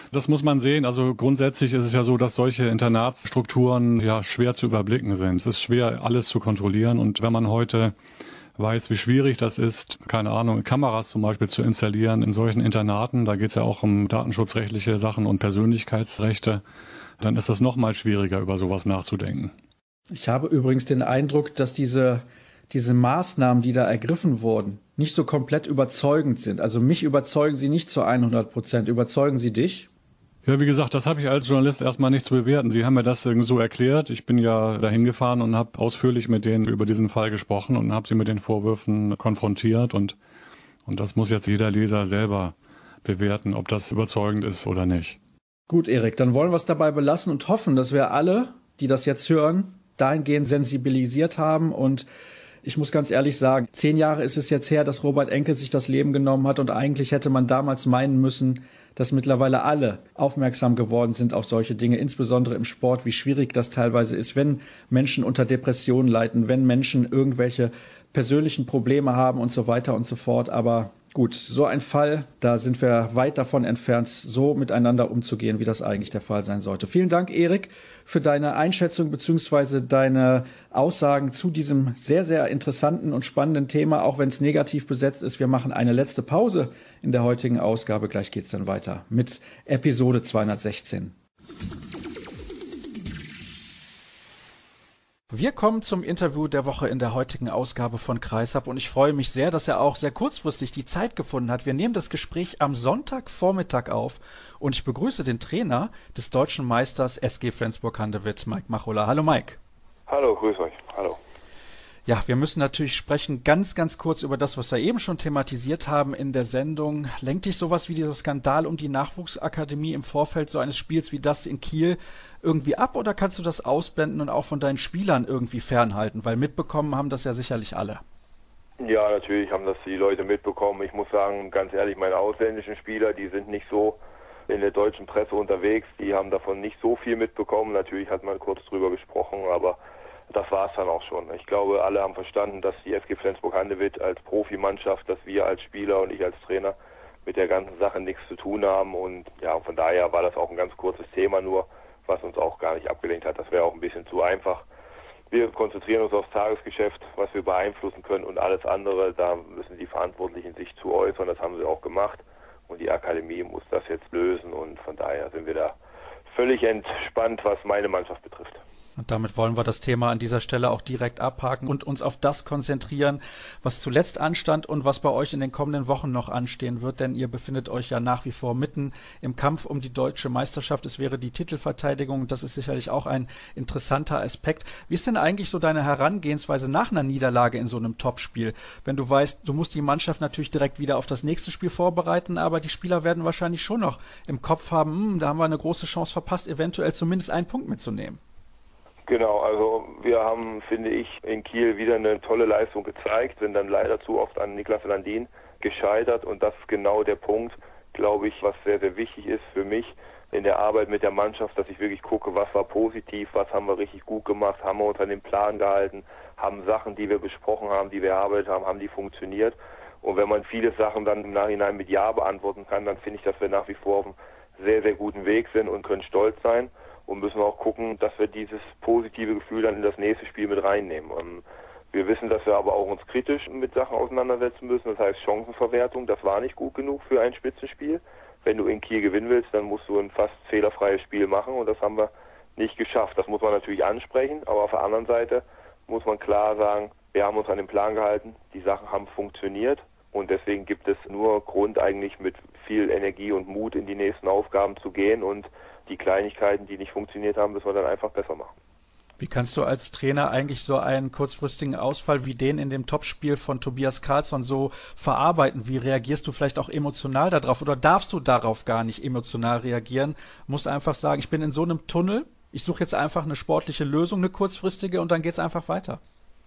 Das muss man sehen. Also grundsätzlich ist es ja so, dass solche Internatsstrukturen ja schwer zu überblicken sind. Es ist schwer, alles zu kontrollieren. Und wenn man heute weiß, wie schwierig das ist, keine Ahnung, Kameras zum Beispiel zu installieren in solchen Internaten, da geht es ja auch um datenschutzrechtliche Sachen und Persönlichkeitsrechte, dann ist das noch mal schwieriger, über sowas nachzudenken. Ich habe übrigens den Eindruck, dass diese Maßnahmen, die da ergriffen wurden, nicht so komplett überzeugend sind. Also mich überzeugen sie nicht zu 100%. Überzeugen sie dich? Ja, wie gesagt, das habe ich als Journalist erstmal nicht zu bewerten. Sie haben mir das so erklärt. Ich bin ja dahin gefahren und habe ausführlich mit denen über diesen Fall gesprochen und habe sie mit den Vorwürfen konfrontiert. Und das muss jetzt jeder Leser selber bewerten, ob das überzeugend ist oder nicht. Gut, Erik, dann wollen wir es dabei belassen und hoffen, dass wir alle, die das jetzt hören, dahingehend sensibilisiert haben. Und ich muss ganz ehrlich sagen, 10 Jahre ist es jetzt her, dass Robert Enke sich das Leben genommen hat. Und eigentlich hätte man damals meinen müssen, dass mittlerweile alle aufmerksam geworden sind auf solche Dinge, insbesondere im Sport, wie schwierig das teilweise ist, wenn Menschen unter Depressionen leiden, wenn Menschen irgendwelche persönlichen Probleme haben und so weiter und so fort. Aber gut, so ein Fall, da sind wir weit davon entfernt, so miteinander umzugehen, wie das eigentlich der Fall sein sollte. Vielen Dank, Erik, für deine Einschätzung bzw. deine Aussagen zu diesem sehr, sehr interessanten und spannenden Thema, auch wenn es negativ besetzt ist. Wir machen eine letzte Pause in der heutigen Ausgabe. Gleich geht es dann weiter mit Episode 216. Wir kommen zum Interview der Woche in der heutigen Ausgabe von Kreisab und ich freue mich sehr, dass er auch sehr kurzfristig die Zeit gefunden hat. Wir nehmen das Gespräch am Sonntagvormittag auf und ich begrüße den Trainer des deutschen Meisters SG Flensburg-Handewitt, Mike Machulla. Hallo Mike. Hallo, grüß euch. Hallo. Ja, wir müssen natürlich sprechen ganz kurz über das, was wir eben schon thematisiert haben in der Sendung. Lenkt dich sowas wie dieser Skandal um die Nachwuchsakademie im Vorfeld so eines Spiels wie das in Kiel irgendwie ab oder kannst du das ausblenden und auch von deinen Spielern irgendwie fernhalten? Weil mitbekommen haben das ja sicherlich alle. Ja, natürlich haben das die Leute mitbekommen. Ich muss sagen, ganz ehrlich, meine ausländischen Spieler, die sind nicht so in der deutschen Presse unterwegs. Die haben davon nicht so viel mitbekommen. Natürlich hat man kurz drüber gesprochen, aber das war es dann auch schon. Ich glaube, alle haben verstanden, dass die SG Flensburg-Handewitt als Profimannschaft, dass wir als Spieler und ich als Trainer mit der ganzen Sache nichts zu tun haben. Und ja, von daher war das auch ein ganz kurzes Thema nur, was uns auch gar nicht abgelenkt hat. Das wäre auch ein bisschen zu einfach. Wir konzentrieren uns aufs Tagesgeschäft, was wir beeinflussen können und alles andere, da müssen die Verantwortlichen sich zu äußern. Das haben sie auch gemacht und die Akademie muss das jetzt lösen und von daher sind wir da völlig entspannt, was meine Mannschaft betrifft. Und damit wollen wir das Thema an dieser Stelle auch direkt abhaken und uns auf das konzentrieren, was zuletzt anstand und was bei euch in den kommenden Wochen noch anstehen wird, denn ihr befindet euch ja nach wie vor mitten im Kampf um die deutsche Meisterschaft. Es wäre die Titelverteidigung, das ist sicherlich auch ein interessanter Aspekt. Wie ist denn eigentlich so deine Herangehensweise nach einer Niederlage in so einem Topspiel? Wenn du weißt, du musst die Mannschaft natürlich direkt wieder auf das nächste Spiel vorbereiten, aber die Spieler werden wahrscheinlich schon noch im Kopf haben, da haben wir eine große Chance verpasst, eventuell zumindest einen Punkt mitzunehmen. Genau, also wir haben, finde ich, in Kiel wieder eine tolle Leistung gezeigt, sind dann leider zu oft an Niklas Landin gescheitert und das ist genau der Punkt, glaube ich, was sehr, sehr wichtig ist für mich in der Arbeit mit der Mannschaft, dass ich wirklich gucke, was war positiv, was haben wir richtig gut gemacht, haben wir uns an den Plan gehalten, haben Sachen, die wir besprochen haben, die wir erarbeitet haben, haben die funktioniert und wenn man viele Sachen dann im Nachhinein mit Ja beantworten kann, dann finde ich, dass wir nach wie vor auf einem sehr, sehr guten Weg sind und können stolz sein. Und müssen auch gucken, dass wir dieses positive Gefühl dann in das nächste Spiel mit reinnehmen. Wir wissen, dass wir aber auch uns kritisch mit Sachen auseinandersetzen müssen. Das heißt Chancenverwertung, das war nicht gut genug für ein Spitzenspiel. Wenn du in Kiel gewinnen willst, dann musst du ein fast fehlerfreies Spiel machen und das haben wir nicht geschafft. Das muss man natürlich ansprechen, aber auf der anderen Seite muss man klar sagen, wir haben uns an den Plan gehalten, die Sachen haben funktioniert und deswegen gibt es nur Grund eigentlich mit viel Energie und Mut in die nächsten Aufgaben zu gehen und die Kleinigkeiten, die nicht funktioniert haben, müssen wir dann einfach besser machen. Wie kannst du als Trainer eigentlich so einen kurzfristigen Ausfall wie den in dem Topspiel von Tobias Karlsson so verarbeiten? Wie reagierst du vielleicht auch emotional darauf oder darfst du darauf gar nicht emotional reagieren? Musst einfach sagen, ich bin in so einem Tunnel, ich suche jetzt einfach eine sportliche Lösung, eine kurzfristige und dann geht es einfach weiter.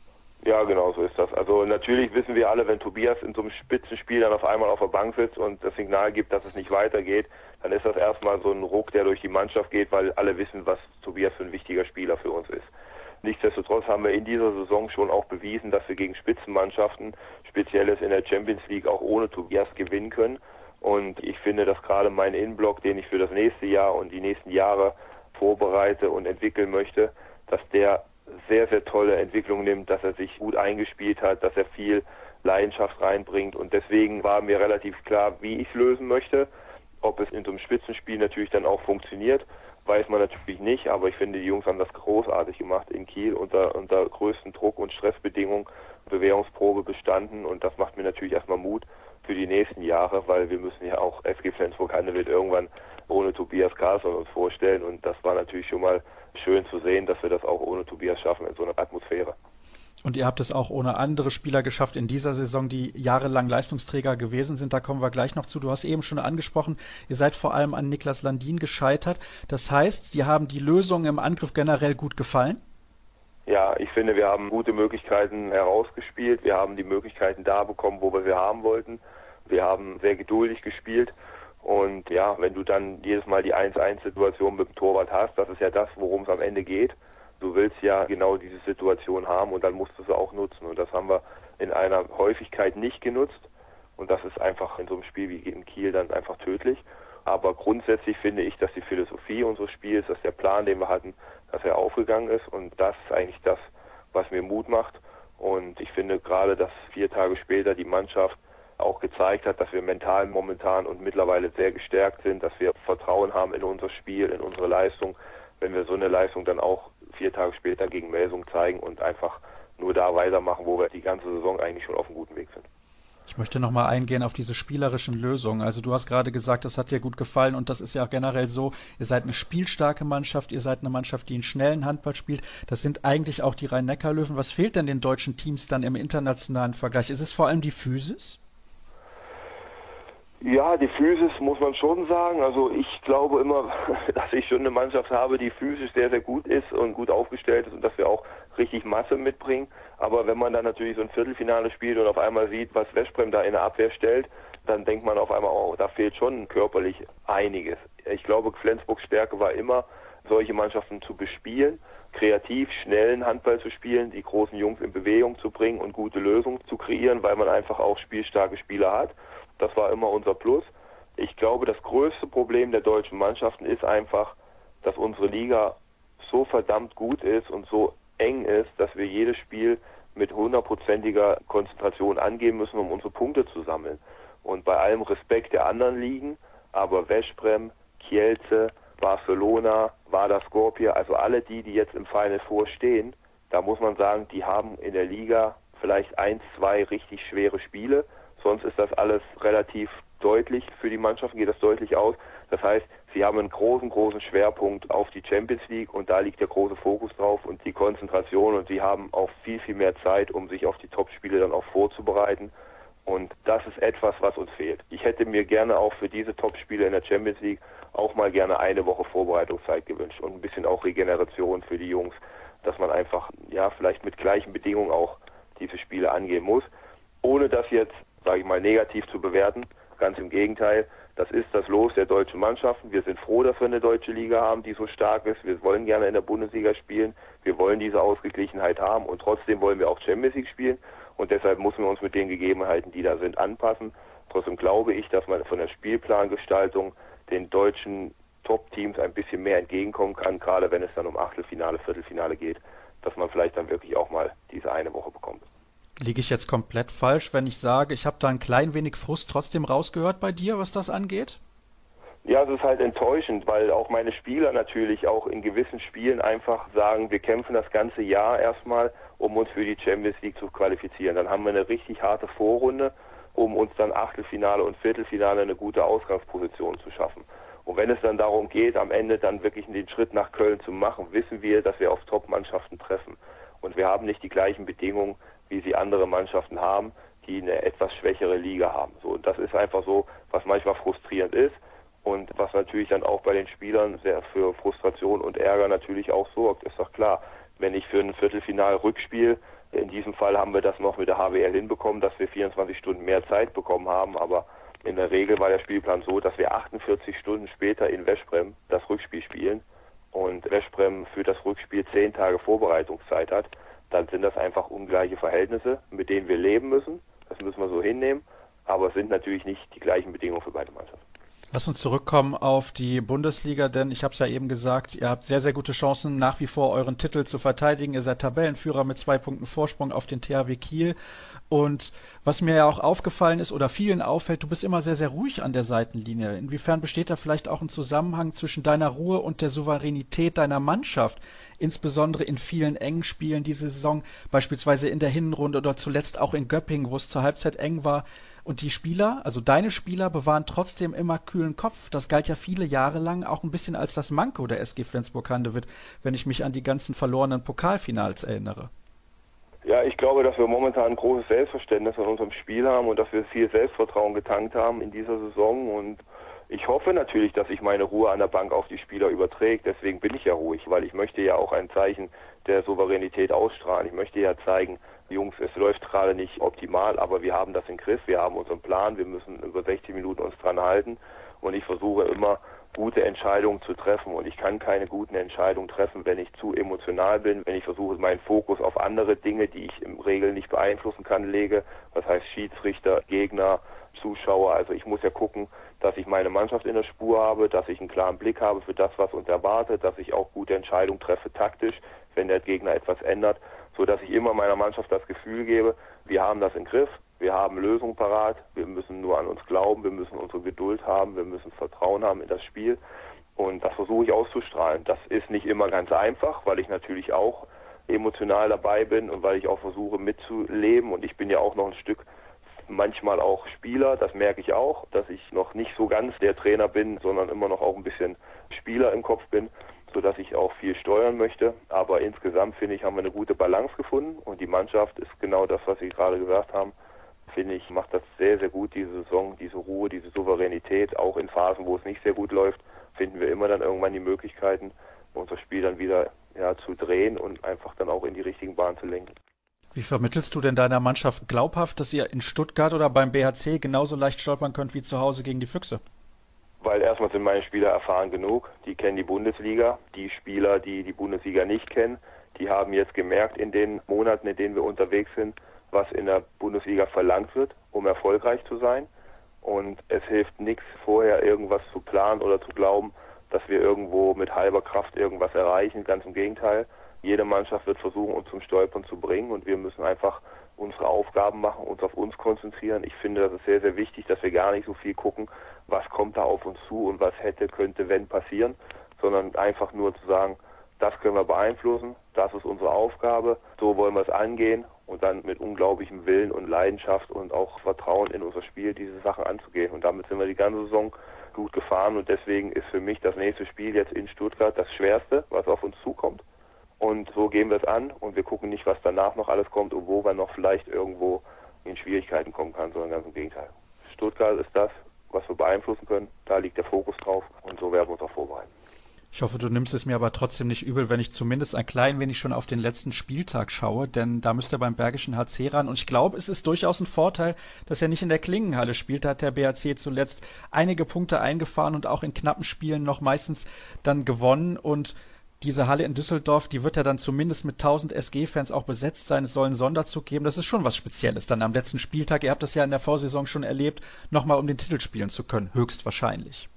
Ja, genau so ist das. Also natürlich wissen wir alle, wenn Tobias in so einem Spitzenspiel dann auf einmal auf der Bank sitzt und das Signal gibt, dass es nicht weitergeht, dann ist das erstmal so ein Ruck, der durch die Mannschaft geht, weil alle wissen, was Tobias für ein wichtiger Spieler für uns ist. Nichtsdestotrotz haben wir in dieser Saison schon auch bewiesen, dass wir gegen Spitzenmannschaften, Spezielles in der Champions League, auch ohne Tobias gewinnen können. Und ich finde, dass gerade mein Innenblock, den ich für das nächste Jahr und die nächsten Jahre vorbereite und entwickeln möchte, dass der sehr, sehr tolle Entwicklung nimmt, dass er sich gut eingespielt hat, dass er viel Leidenschaft reinbringt. Und deswegen war mir relativ klar, wie ich es lösen möchte. Ob es in so einem Spitzenspiel natürlich dann auch funktioniert, weiß man natürlich nicht. Aber ich finde, die Jungs haben das großartig gemacht in Kiel unter größten Druck- und Stressbedingungen, Bewährungsprobe bestanden. Und das macht mir natürlich erstmal Mut für die nächsten Jahre, weil wir müssen ja auch SG Flensburg-Handewitt irgendwann ohne Tobias Karlsson uns vorstellen. Und das war natürlich schon mal schön zu sehen, dass wir das auch ohne Tobias schaffen in so einer Atmosphäre. Und ihr habt es auch ohne andere Spieler geschafft in dieser Saison, die jahrelang Leistungsträger gewesen sind. Da kommen wir gleich noch zu. Du hast eben schon angesprochen, ihr seid vor allem an Niklas Landin gescheitert. Das heißt, dir haben die Lösungen im Angriff generell gut gefallen? Ja, ich finde, wir haben gute Möglichkeiten herausgespielt. Wir haben die Möglichkeiten da bekommen, wo wir sie haben wollten. Wir haben sehr geduldig gespielt. Und ja, wenn du dann jedes Mal die 1-1-Situation mit dem Torwart hast, das ist ja das, worum es am Ende geht. Du willst ja genau diese Situation haben und dann musst du sie auch nutzen. Und das haben wir in einer Häufigkeit nicht genutzt. Und das ist einfach in so einem Spiel wie in Kiel dann einfach tödlich. Aber grundsätzlich finde ich, dass die Philosophie unseres Spiels, dass der Plan, den wir hatten, dass er aufgegangen ist. Und das ist eigentlich das, was mir Mut macht. Und ich finde gerade, dass 4 Tage später die Mannschaft auch gezeigt hat, dass wir mental momentan und mittlerweile sehr gestärkt sind, dass wir Vertrauen haben in unser Spiel, in unsere Leistung. Wenn wir so eine Leistung dann auch 4 Tage später gegen Melsung zeigen und einfach nur da weitermachen, wo wir die ganze Saison eigentlich schon auf einem guten Weg sind. Ich möchte nochmal eingehen auf diese spielerischen Lösungen. Also du hast gerade gesagt, das hat dir gut gefallen und das ist ja generell so, ihr seid eine spielstarke Mannschaft, ihr seid eine Mannschaft, die einen schnellen Handball spielt. Das sind eigentlich auch die Rhein-Neckar-Löwen. Was fehlt denn den deutschen Teams dann im internationalen Vergleich? Ist es vor allem die Physis? Ja, die Physis muss man schon sagen. Also ich glaube immer, dass ich schon eine Mannschaft habe, die physisch sehr, sehr gut ist und gut aufgestellt ist und dass wir auch richtig Masse mitbringen. Aber wenn man dann natürlich so ein Viertelfinale spielt und auf einmal sieht, was Veszprem da in der Abwehr stellt, dann denkt man auf einmal, oh, da fehlt schon körperlich einiges. Ich glaube, Flensburgs Stärke war immer, solche Mannschaften zu bespielen, kreativ, schnellen Handball zu spielen, die großen Jungs in Bewegung zu bringen und gute Lösungen zu kreieren, weil man einfach auch spielstarke Spieler hat. Das war immer unser Plus. Ich glaube, das größte Problem der deutschen Mannschaften ist einfach, dass unsere Liga so verdammt gut ist und so eng ist, dass wir jedes Spiel mit 100%iger Konzentration angehen müssen, um unsere Punkte zu sammeln. Und bei allem Respekt der anderen Ligen, aber Veszprem, Kielce, Barcelona, Vardar Skopje, also alle die jetzt im Final Four stehen, da muss man sagen, die haben in der Liga vielleicht 1, 2 richtig schwere Spiele. Sonst ist das alles relativ deutlich. Für die Mannschaften geht das deutlich aus. Das heißt, sie haben einen großen Schwerpunkt auf die Champions League und da liegt der große Fokus drauf und die Konzentration und sie haben auch viel mehr Zeit, um sich auf die Top-Spiele dann auch vorzubereiten. Und das ist etwas, was uns fehlt. Ich hätte mir gerne auch für diese Top-Spiele in der Champions League auch mal gerne eine Woche Vorbereitungszeit gewünscht und ein bisschen auch Regeneration für die Jungs, dass man einfach, ja, vielleicht mit gleichen Bedingungen auch diese Spiele angehen muss, ohne das jetzt, sage ich mal, negativ zu bewerten. Ganz im Gegenteil, das ist das Los der deutschen Mannschaften. Wir sind froh, dass wir eine deutsche Liga haben, die so stark ist. Wir wollen gerne in der Bundesliga spielen. Wir wollen diese Ausgeglichenheit haben und trotzdem wollen wir auch Champions League spielen. Und deshalb müssen wir uns mit den Gegebenheiten, die da sind, anpassen. Trotzdem glaube ich, dass man von der Spielplangestaltung den deutschen Top-Teams ein bisschen mehr entgegenkommen kann, gerade wenn es dann um Achtelfinale, Viertelfinale geht, dass man vielleicht dann wirklich auch mal diese eine Woche bekommt. Liege ich jetzt komplett falsch, wenn ich sage, ich habe da ein klein wenig Frust trotzdem rausgehört bei dir, was das angeht? Ja, es ist halt enttäuschend, weil auch meine Spieler natürlich auch in gewissen Spielen einfach sagen, wir kämpfen das ganze Jahr erstmal, um uns für die Champions League zu qualifizieren. Dann haben wir eine richtig harte Vorrunde, um uns dann Achtelfinale und Viertelfinale eine gute Ausgangsposition zu schaffen. Und wenn es dann darum geht, am Ende dann wirklich den Schritt nach Köln zu machen, wissen wir, dass wir auf Top-Mannschaften treffen. Und wir haben nicht die gleichen Bedingungen, wie sie andere Mannschaften haben, die eine etwas schwächere Liga haben. So, und das ist einfach so, was manchmal frustrierend ist und was natürlich dann auch bei den Spielern sehr für Frustration und Ärger natürlich auch sorgt. Ist doch klar, wenn ich für ein Viertelfinal-Rückspiel, in diesem Fall haben wir das noch mit der HWL hinbekommen, dass wir 24 Stunden mehr Zeit bekommen haben, aber in der Regel war der Spielplan so, dass wir 48 Stunden später in Veszprem das Rückspiel spielen und Veszprem für das Rückspiel 10 Tage Vorbereitungszeit hat. Dann sind das einfach ungleiche Verhältnisse, mit denen wir leben müssen. Das müssen wir so hinnehmen. aber es sind natürlich nicht die gleichen Bedingungen für beide Mannschaften. Lass uns zurückkommen auf die Bundesliga, denn ich habe es ja eben gesagt, ihr habt sehr, sehr gute Chancen, nach wie vor euren Titel zu verteidigen. Ihr seid Tabellenführer mit 2 Punkten Vorsprung auf den THW Kiel. Und was mir ja auch aufgefallen ist oder vielen auffällt, du bist immer sehr, sehr ruhig an der Seitenlinie. Inwiefern besteht da vielleicht auch ein Zusammenhang zwischen deiner Ruhe und der Souveränität deiner Mannschaft? Insbesondere in vielen engen Spielen diese Saison, beispielsweise in der Hinrunde oder zuletzt auch in Göppingen, wo es zur Halbzeit eng war. Und die Spieler, also deine Spieler, bewahren trotzdem immer kühlen Kopf. Das galt ja viele Jahre lang auch ein bisschen als das Manko der SG Flensburg-Handewitt, wenn ich mich an die ganzen verlorenen Pokalfinals erinnere. Ja, ich glaube, dass wir momentan ein großes Selbstverständnis von unserem Spiel haben und dass wir viel Selbstvertrauen getankt haben in dieser Saison. Und ich hoffe natürlich, dass sich meine Ruhe an der Bank auf die Spieler überträgt. Deswegen bin ich ja ruhig, weil ich möchte ja auch ein Zeichen der Souveränität ausstrahlen. Ich möchte ja zeigen, Jungs, es läuft gerade nicht optimal, aber wir haben das im Griff, wir haben unseren Plan, wir müssen über 60 Minuten uns dran halten und ich versuche immer gute Entscheidungen zu treffen und ich kann keine guten Entscheidungen treffen, wenn ich zu emotional bin, wenn ich versuche, meinen Fokus auf andere Dinge, die ich im Regel nicht beeinflussen kann, lege, das heißt Schiedsrichter, Gegner, Zuschauer, also ich muss ja gucken, dass ich meine Mannschaft in der Spur habe, dass ich einen klaren Blick habe für das, was uns erwartet, dass ich auch gute Entscheidungen treffe taktisch, wenn der Gegner etwas ändert, so dass ich immer meiner Mannschaft das Gefühl gebe, wir haben das im Griff, wir haben Lösungen parat, wir müssen nur an uns glauben, wir müssen unsere Geduld haben, wir müssen Vertrauen haben in das Spiel und das versuche ich auszustrahlen. Das ist nicht immer ganz einfach, weil ich natürlich auch emotional dabei bin und weil ich auch versuche mitzuleben und ich bin ja auch noch ein Stück manchmal auch Spieler, das merke ich auch, dass ich noch nicht so ganz der Trainer bin, sondern immer noch auch ein bisschen Spieler im Kopf bin, sodass ich auch viel steuern möchte. Aber insgesamt, finde ich, haben wir eine gute Balance gefunden und die Mannschaft ist genau das, was Sie gerade gesagt haben, finde ich, macht das sehr, sehr gut, diese Saison, diese Ruhe, diese Souveränität. Auch in Phasen, wo es nicht sehr gut läuft, finden wir immer dann irgendwann die Möglichkeiten, unser Spiel dann wieder zu drehen und einfach dann auch in die richtigen Bahnen zu lenken. Wie vermittelst du denn deiner Mannschaft glaubhaft, dass ihr in Stuttgart oder beim BHC genauso leicht stolpern könnt wie zu Hause gegen die Füchse? Weil erstmal sind meine Spieler erfahren genug, die kennen die Bundesliga. Die Spieler, die die Bundesliga nicht kennen, die haben jetzt gemerkt in den Monaten, in denen wir unterwegs sind, was in der Bundesliga verlangt wird, um erfolgreich zu sein. Und es hilft nichts, vorher irgendwas zu planen oder zu glauben, dass wir irgendwo mit halber Kraft irgendwas erreichen. Ganz im Gegenteil. Jede Mannschaft wird versuchen, uns zum Stolpern zu bringen und wir müssen einfach unsere Aufgaben machen, uns auf uns konzentrieren. Ich finde, das ist sehr, sehr wichtig, dass wir gar nicht so viel gucken, was kommt da auf uns zu und was hätte, könnte, wenn passieren, sondern einfach nur zu sagen, das können wir beeinflussen, das ist unsere Aufgabe, so wollen wir es angehen und dann mit unglaublichem Willen und Leidenschaft und auch Vertrauen in unser Spiel diese Sachen anzugehen. Und damit sind wir die ganze Saison gut gefahren und deswegen ist für mich das nächste Spiel jetzt in Stuttgart das Schwerste, was auf uns zukommt. Und so gehen wir es an und wir gucken nicht, was danach noch alles kommt und wo man noch vielleicht irgendwo in Schwierigkeiten kommen kann, sondern ganz im Gegenteil. Stuttgart ist das, was wir beeinflussen können, da liegt der Fokus drauf und so werden wir uns auch vorbereiten. Ich hoffe, du nimmst es mir aber trotzdem nicht übel, wenn ich zumindest ein klein wenig schon auf den letzten Spieltag schaue, denn da müsst ihr beim Bergischen HC ran und ich glaube, es ist durchaus ein Vorteil, dass er nicht in der Klingenhalle spielt. Da hat der BHC zuletzt einige Punkte eingefahren und auch in knappen Spielen noch meistens dann gewonnen und diese Halle in Düsseldorf, die wird ja dann zumindest mit 1000 SG-Fans auch besetzt sein. Es soll einen Sonderzug geben. Das ist schon was Spezielles dann am letzten Spieltag. Ihr habt das ja in der Vorsaison schon erlebt, nochmal um den Titel spielen zu können, höchstwahrscheinlich.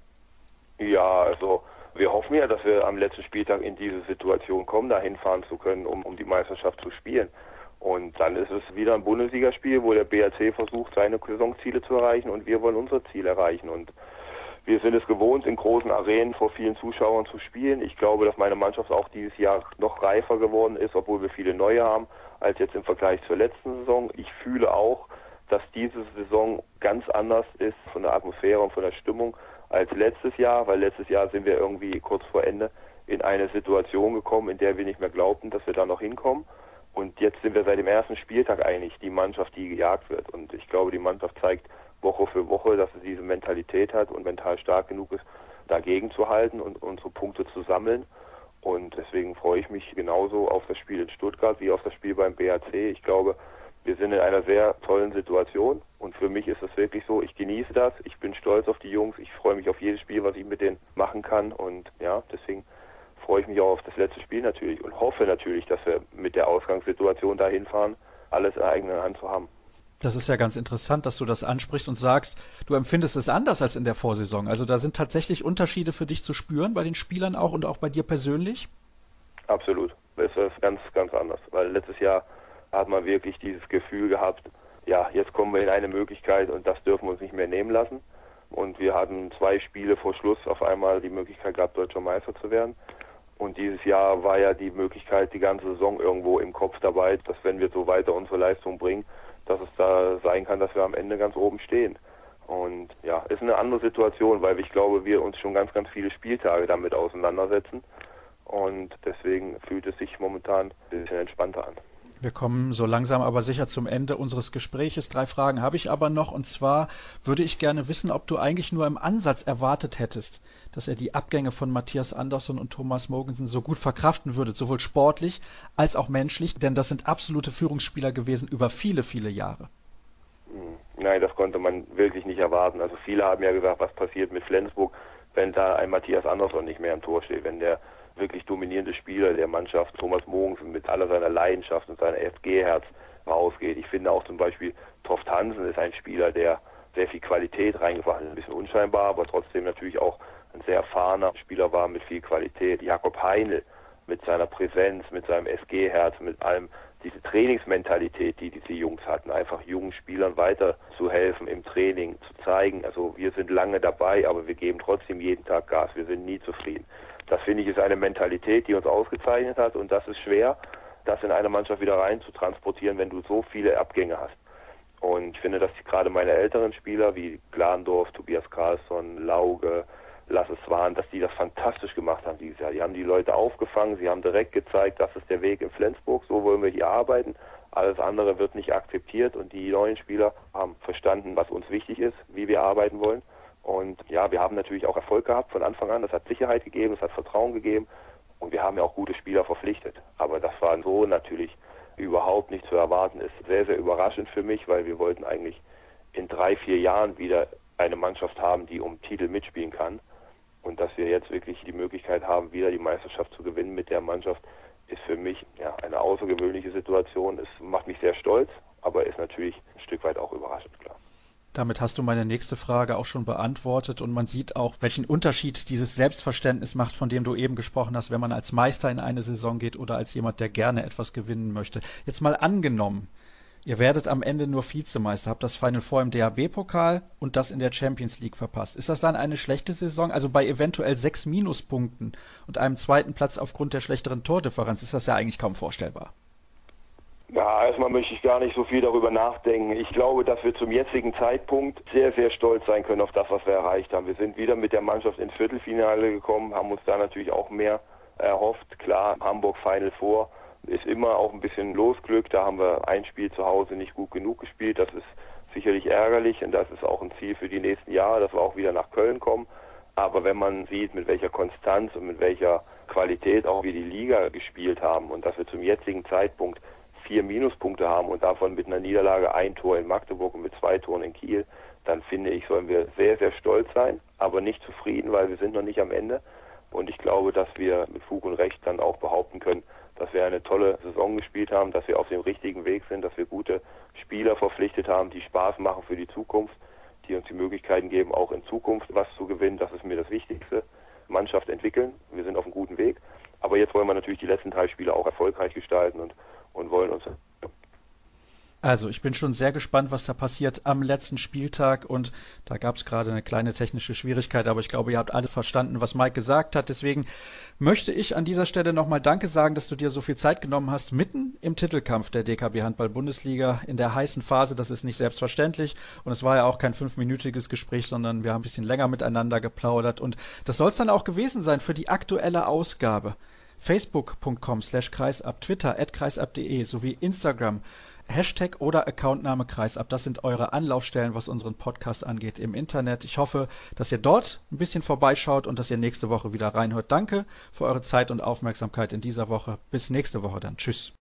Ja, also wir hoffen ja, dass wir am letzten Spieltag in diese Situation kommen, da hinfahren zu können, um die Meisterschaft zu spielen. Und dann ist es wieder ein Bundesligaspiel, wo der BHC versucht, seine Saisonziele zu erreichen und wir wollen unser Ziel erreichen. Und wir sind es gewohnt, in großen Arenen vor vielen Zuschauern zu spielen. Ich glaube, dass meine Mannschaft auch dieses Jahr noch reifer geworden ist, obwohl wir viele neue haben, als jetzt im Vergleich zur letzten Saison. Ich fühle auch, dass diese Saison ganz anders ist von der Atmosphäre und von der Stimmung als letztes Jahr, weil letztes Jahr sind wir irgendwie kurz vor Ende in eine Situation gekommen, in der wir nicht mehr glaubten, dass wir da noch hinkommen. Und jetzt sind wir seit dem ersten Spieltag eigentlich die Mannschaft, die gejagt wird. Und ich glaube, die Mannschaft zeigt Woche für Woche, dass sie diese Mentalität hat und mental stark genug ist, dagegen zu halten und unsere Punkte zu sammeln. Und deswegen freue ich mich genauso auf das Spiel in Stuttgart wie auf das Spiel beim BHC. Ich glaube, wir sind in einer sehr tollen Situation und für mich ist es wirklich so, ich genieße das, ich bin stolz auf die Jungs, ich freue mich auf jedes Spiel, was ich mit denen machen kann und ja, deswegen freue ich mich auch auf das letzte Spiel natürlich und hoffe natürlich, dass wir mit der Ausgangssituation dahin fahren, alles in eigener Hand zu haben. Das ist ja ganz interessant, dass du das ansprichst und sagst, du empfindest es anders als in der Vorsaison. Also da sind tatsächlich Unterschiede für dich zu spüren, bei den Spielern auch und auch bei dir persönlich? Absolut. Es ist ganz, ganz anders. Weil letztes Jahr hat man wirklich dieses Gefühl gehabt, ja, jetzt kommen wir in eine Möglichkeit und das dürfen wir uns nicht mehr nehmen lassen. Und wir hatten 2 Spiele vor Schluss auf einmal die Möglichkeit gehabt, Deutscher Meister zu werden. Und dieses Jahr war ja die Möglichkeit, die ganze Saison irgendwo im Kopf dabei, dass wenn wir so weiter unsere Leistung bringen, dass es da sein kann, dass wir am Ende ganz oben stehen. Und ja, ist eine andere Situation, weil ich glaube, wir uns schon ganz, ganz viele Spieltage damit auseinandersetzen. Und deswegen fühlt es sich momentan ein bisschen entspannter an. Wir kommen so langsam aber sicher zum Ende unseres Gespräches. 3 Fragen habe ich aber noch. Und zwar würde ich gerne wissen, ob du eigentlich nur im Ansatz erwartet hättest, dass er die Abgänge von Matthias Andersson und Thomas Mogensen so gut verkraften würde, sowohl sportlich als auch menschlich. Denn das sind absolute Führungsspieler gewesen über viele, viele Jahre. Nein, das konnte man wirklich nicht erwarten. Also viele haben ja gesagt, was passiert mit Flensburg, wenn da ein Matthias Andersson nicht mehr im Tor steht, wenn der wirklich dominierende Spieler der Mannschaft, Thomas Mogensen, mit aller seiner Leidenschaft und seinem FG-Herz rausgeht. Ich finde auch zum Beispiel Toft Hansen ist ein Spieler, der sehr viel Qualität reingebracht hat, ein bisschen unscheinbar, aber trotzdem natürlich auch ein sehr erfahrener Spieler war mit viel Qualität. Jakob Heinl mit seiner Präsenz, mit seinem SG-Herz, mit allem, diese Trainingsmentalität, die diese Jungs hatten, einfach jungen Spielern weiter zu helfen im Training, zu zeigen, also wir sind lange dabei, aber wir geben trotzdem jeden Tag Gas, wir sind nie zufrieden. Das finde ich ist eine Mentalität, die uns ausgezeichnet hat und das ist schwer, das in eine Mannschaft wieder rein zu transportieren, wenn du so viele Abgänge hast. Und ich finde, dass gerade meine älteren Spieler wie Glandorf, Tobias Karlsson, Lauge, Lasse Swan, dass die das fantastisch gemacht haben dieses Jahr. Die haben die Leute aufgefangen, sie haben direkt gezeigt, das ist der Weg in Flensburg, so wollen wir hier arbeiten. Alles andere wird nicht akzeptiert und die neuen Spieler haben verstanden, was uns wichtig ist, wie wir arbeiten wollen. Und ja, wir haben natürlich auch Erfolg gehabt von Anfang an. Das hat Sicherheit gegeben, das hat Vertrauen gegeben und wir haben ja auch gute Spieler verpflichtet. Aber das war so natürlich überhaupt nicht zu erwarten. Ist sehr, sehr überraschend für mich, weil wir wollten eigentlich in 3-4 Jahren wieder eine Mannschaft haben, die um Titel mitspielen kann. Und dass wir jetzt wirklich die Möglichkeit haben, wieder die Meisterschaft zu gewinnen mit der Mannschaft, ist für mich ja eine außergewöhnliche Situation. Es macht mich sehr stolz, aber ist natürlich ein Stück weit auch überraschend, klar. Damit hast du meine nächste Frage auch schon beantwortet und man sieht auch, welchen Unterschied dieses Selbstverständnis macht, von dem du eben gesprochen hast, wenn man als Meister in eine Saison geht oder als jemand, der gerne etwas gewinnen möchte. Jetzt mal angenommen, ihr werdet am Ende nur Vizemeister, habt das Final Four im DHB-Pokal und das in der Champions League verpasst. Ist das dann eine schlechte Saison? Also bei eventuell 6 Minuspunkten und einem 2. Platz aufgrund der schlechteren Tordifferenz ist das ja eigentlich kaum vorstellbar. Ja, erstmal möchte ich gar nicht so viel darüber nachdenken. Ich glaube, dass wir zum jetzigen Zeitpunkt sehr, sehr stolz sein können auf das, was wir erreicht haben. Wir sind wieder mit der Mannschaft ins Viertelfinale gekommen, haben uns da natürlich auch mehr erhofft. Klar, Hamburg Final Four ist immer auch ein bisschen Losglück. Da haben wir ein Spiel zu Hause nicht gut genug gespielt. Das ist sicherlich ärgerlich und das ist auch ein Ziel für die nächsten Jahre, dass wir auch wieder nach Köln kommen. Aber wenn man sieht, mit welcher Konstanz und mit welcher Qualität auch wir die Liga gespielt haben und dass wir zum jetzigen Zeitpunkt 4 Minuspunkte haben und davon mit einer Niederlage 1 Tor in Magdeburg und mit 2 Toren in Kiel, dann finde ich, sollen wir sehr, sehr stolz sein, aber nicht zufrieden, weil wir sind noch nicht am Ende. Und ich glaube, dass wir mit Fug und Recht dann auch behaupten können, dass wir eine tolle Saison gespielt haben, dass wir auf dem richtigen Weg sind, dass wir gute Spieler verpflichtet haben, die Spaß machen für die Zukunft, die uns die Möglichkeiten geben, auch in Zukunft was zu gewinnen. Das ist mir das Wichtigste. Mannschaft entwickeln, wir sind auf einem guten Weg. Aber jetzt wollen wir natürlich die letzten 3 Spiele auch erfolgreich gestalten und wollen uns. Also ich bin schon sehr gespannt, was da passiert am letzten Spieltag und da gab es gerade eine kleine technische Schwierigkeit, aber ich glaube, ihr habt alle verstanden, was Mike gesagt hat. Deswegen möchte ich an dieser Stelle nochmal Danke sagen, dass du dir so viel Zeit genommen hast, mitten im Titelkampf der DKB Handball-Bundesliga in der heißen Phase. Das ist nicht selbstverständlich und es war ja auch kein 5-minütiges Gespräch, sondern wir haben ein bisschen länger miteinander geplaudert und das soll es dann auch gewesen sein für die aktuelle Ausgabe. Facebook.com/Kreisab, Twitter @kreisab.de sowie Instagram Hashtag oder Accountname Kreisab. Das sind eure Anlaufstellen, was unseren Podcast angeht im Internet. Ich hoffe, dass ihr dort ein bisschen vorbeischaut und dass ihr nächste Woche wieder reinhört. Danke für eure Zeit und Aufmerksamkeit in dieser Woche. Bis nächste Woche dann. Tschüss.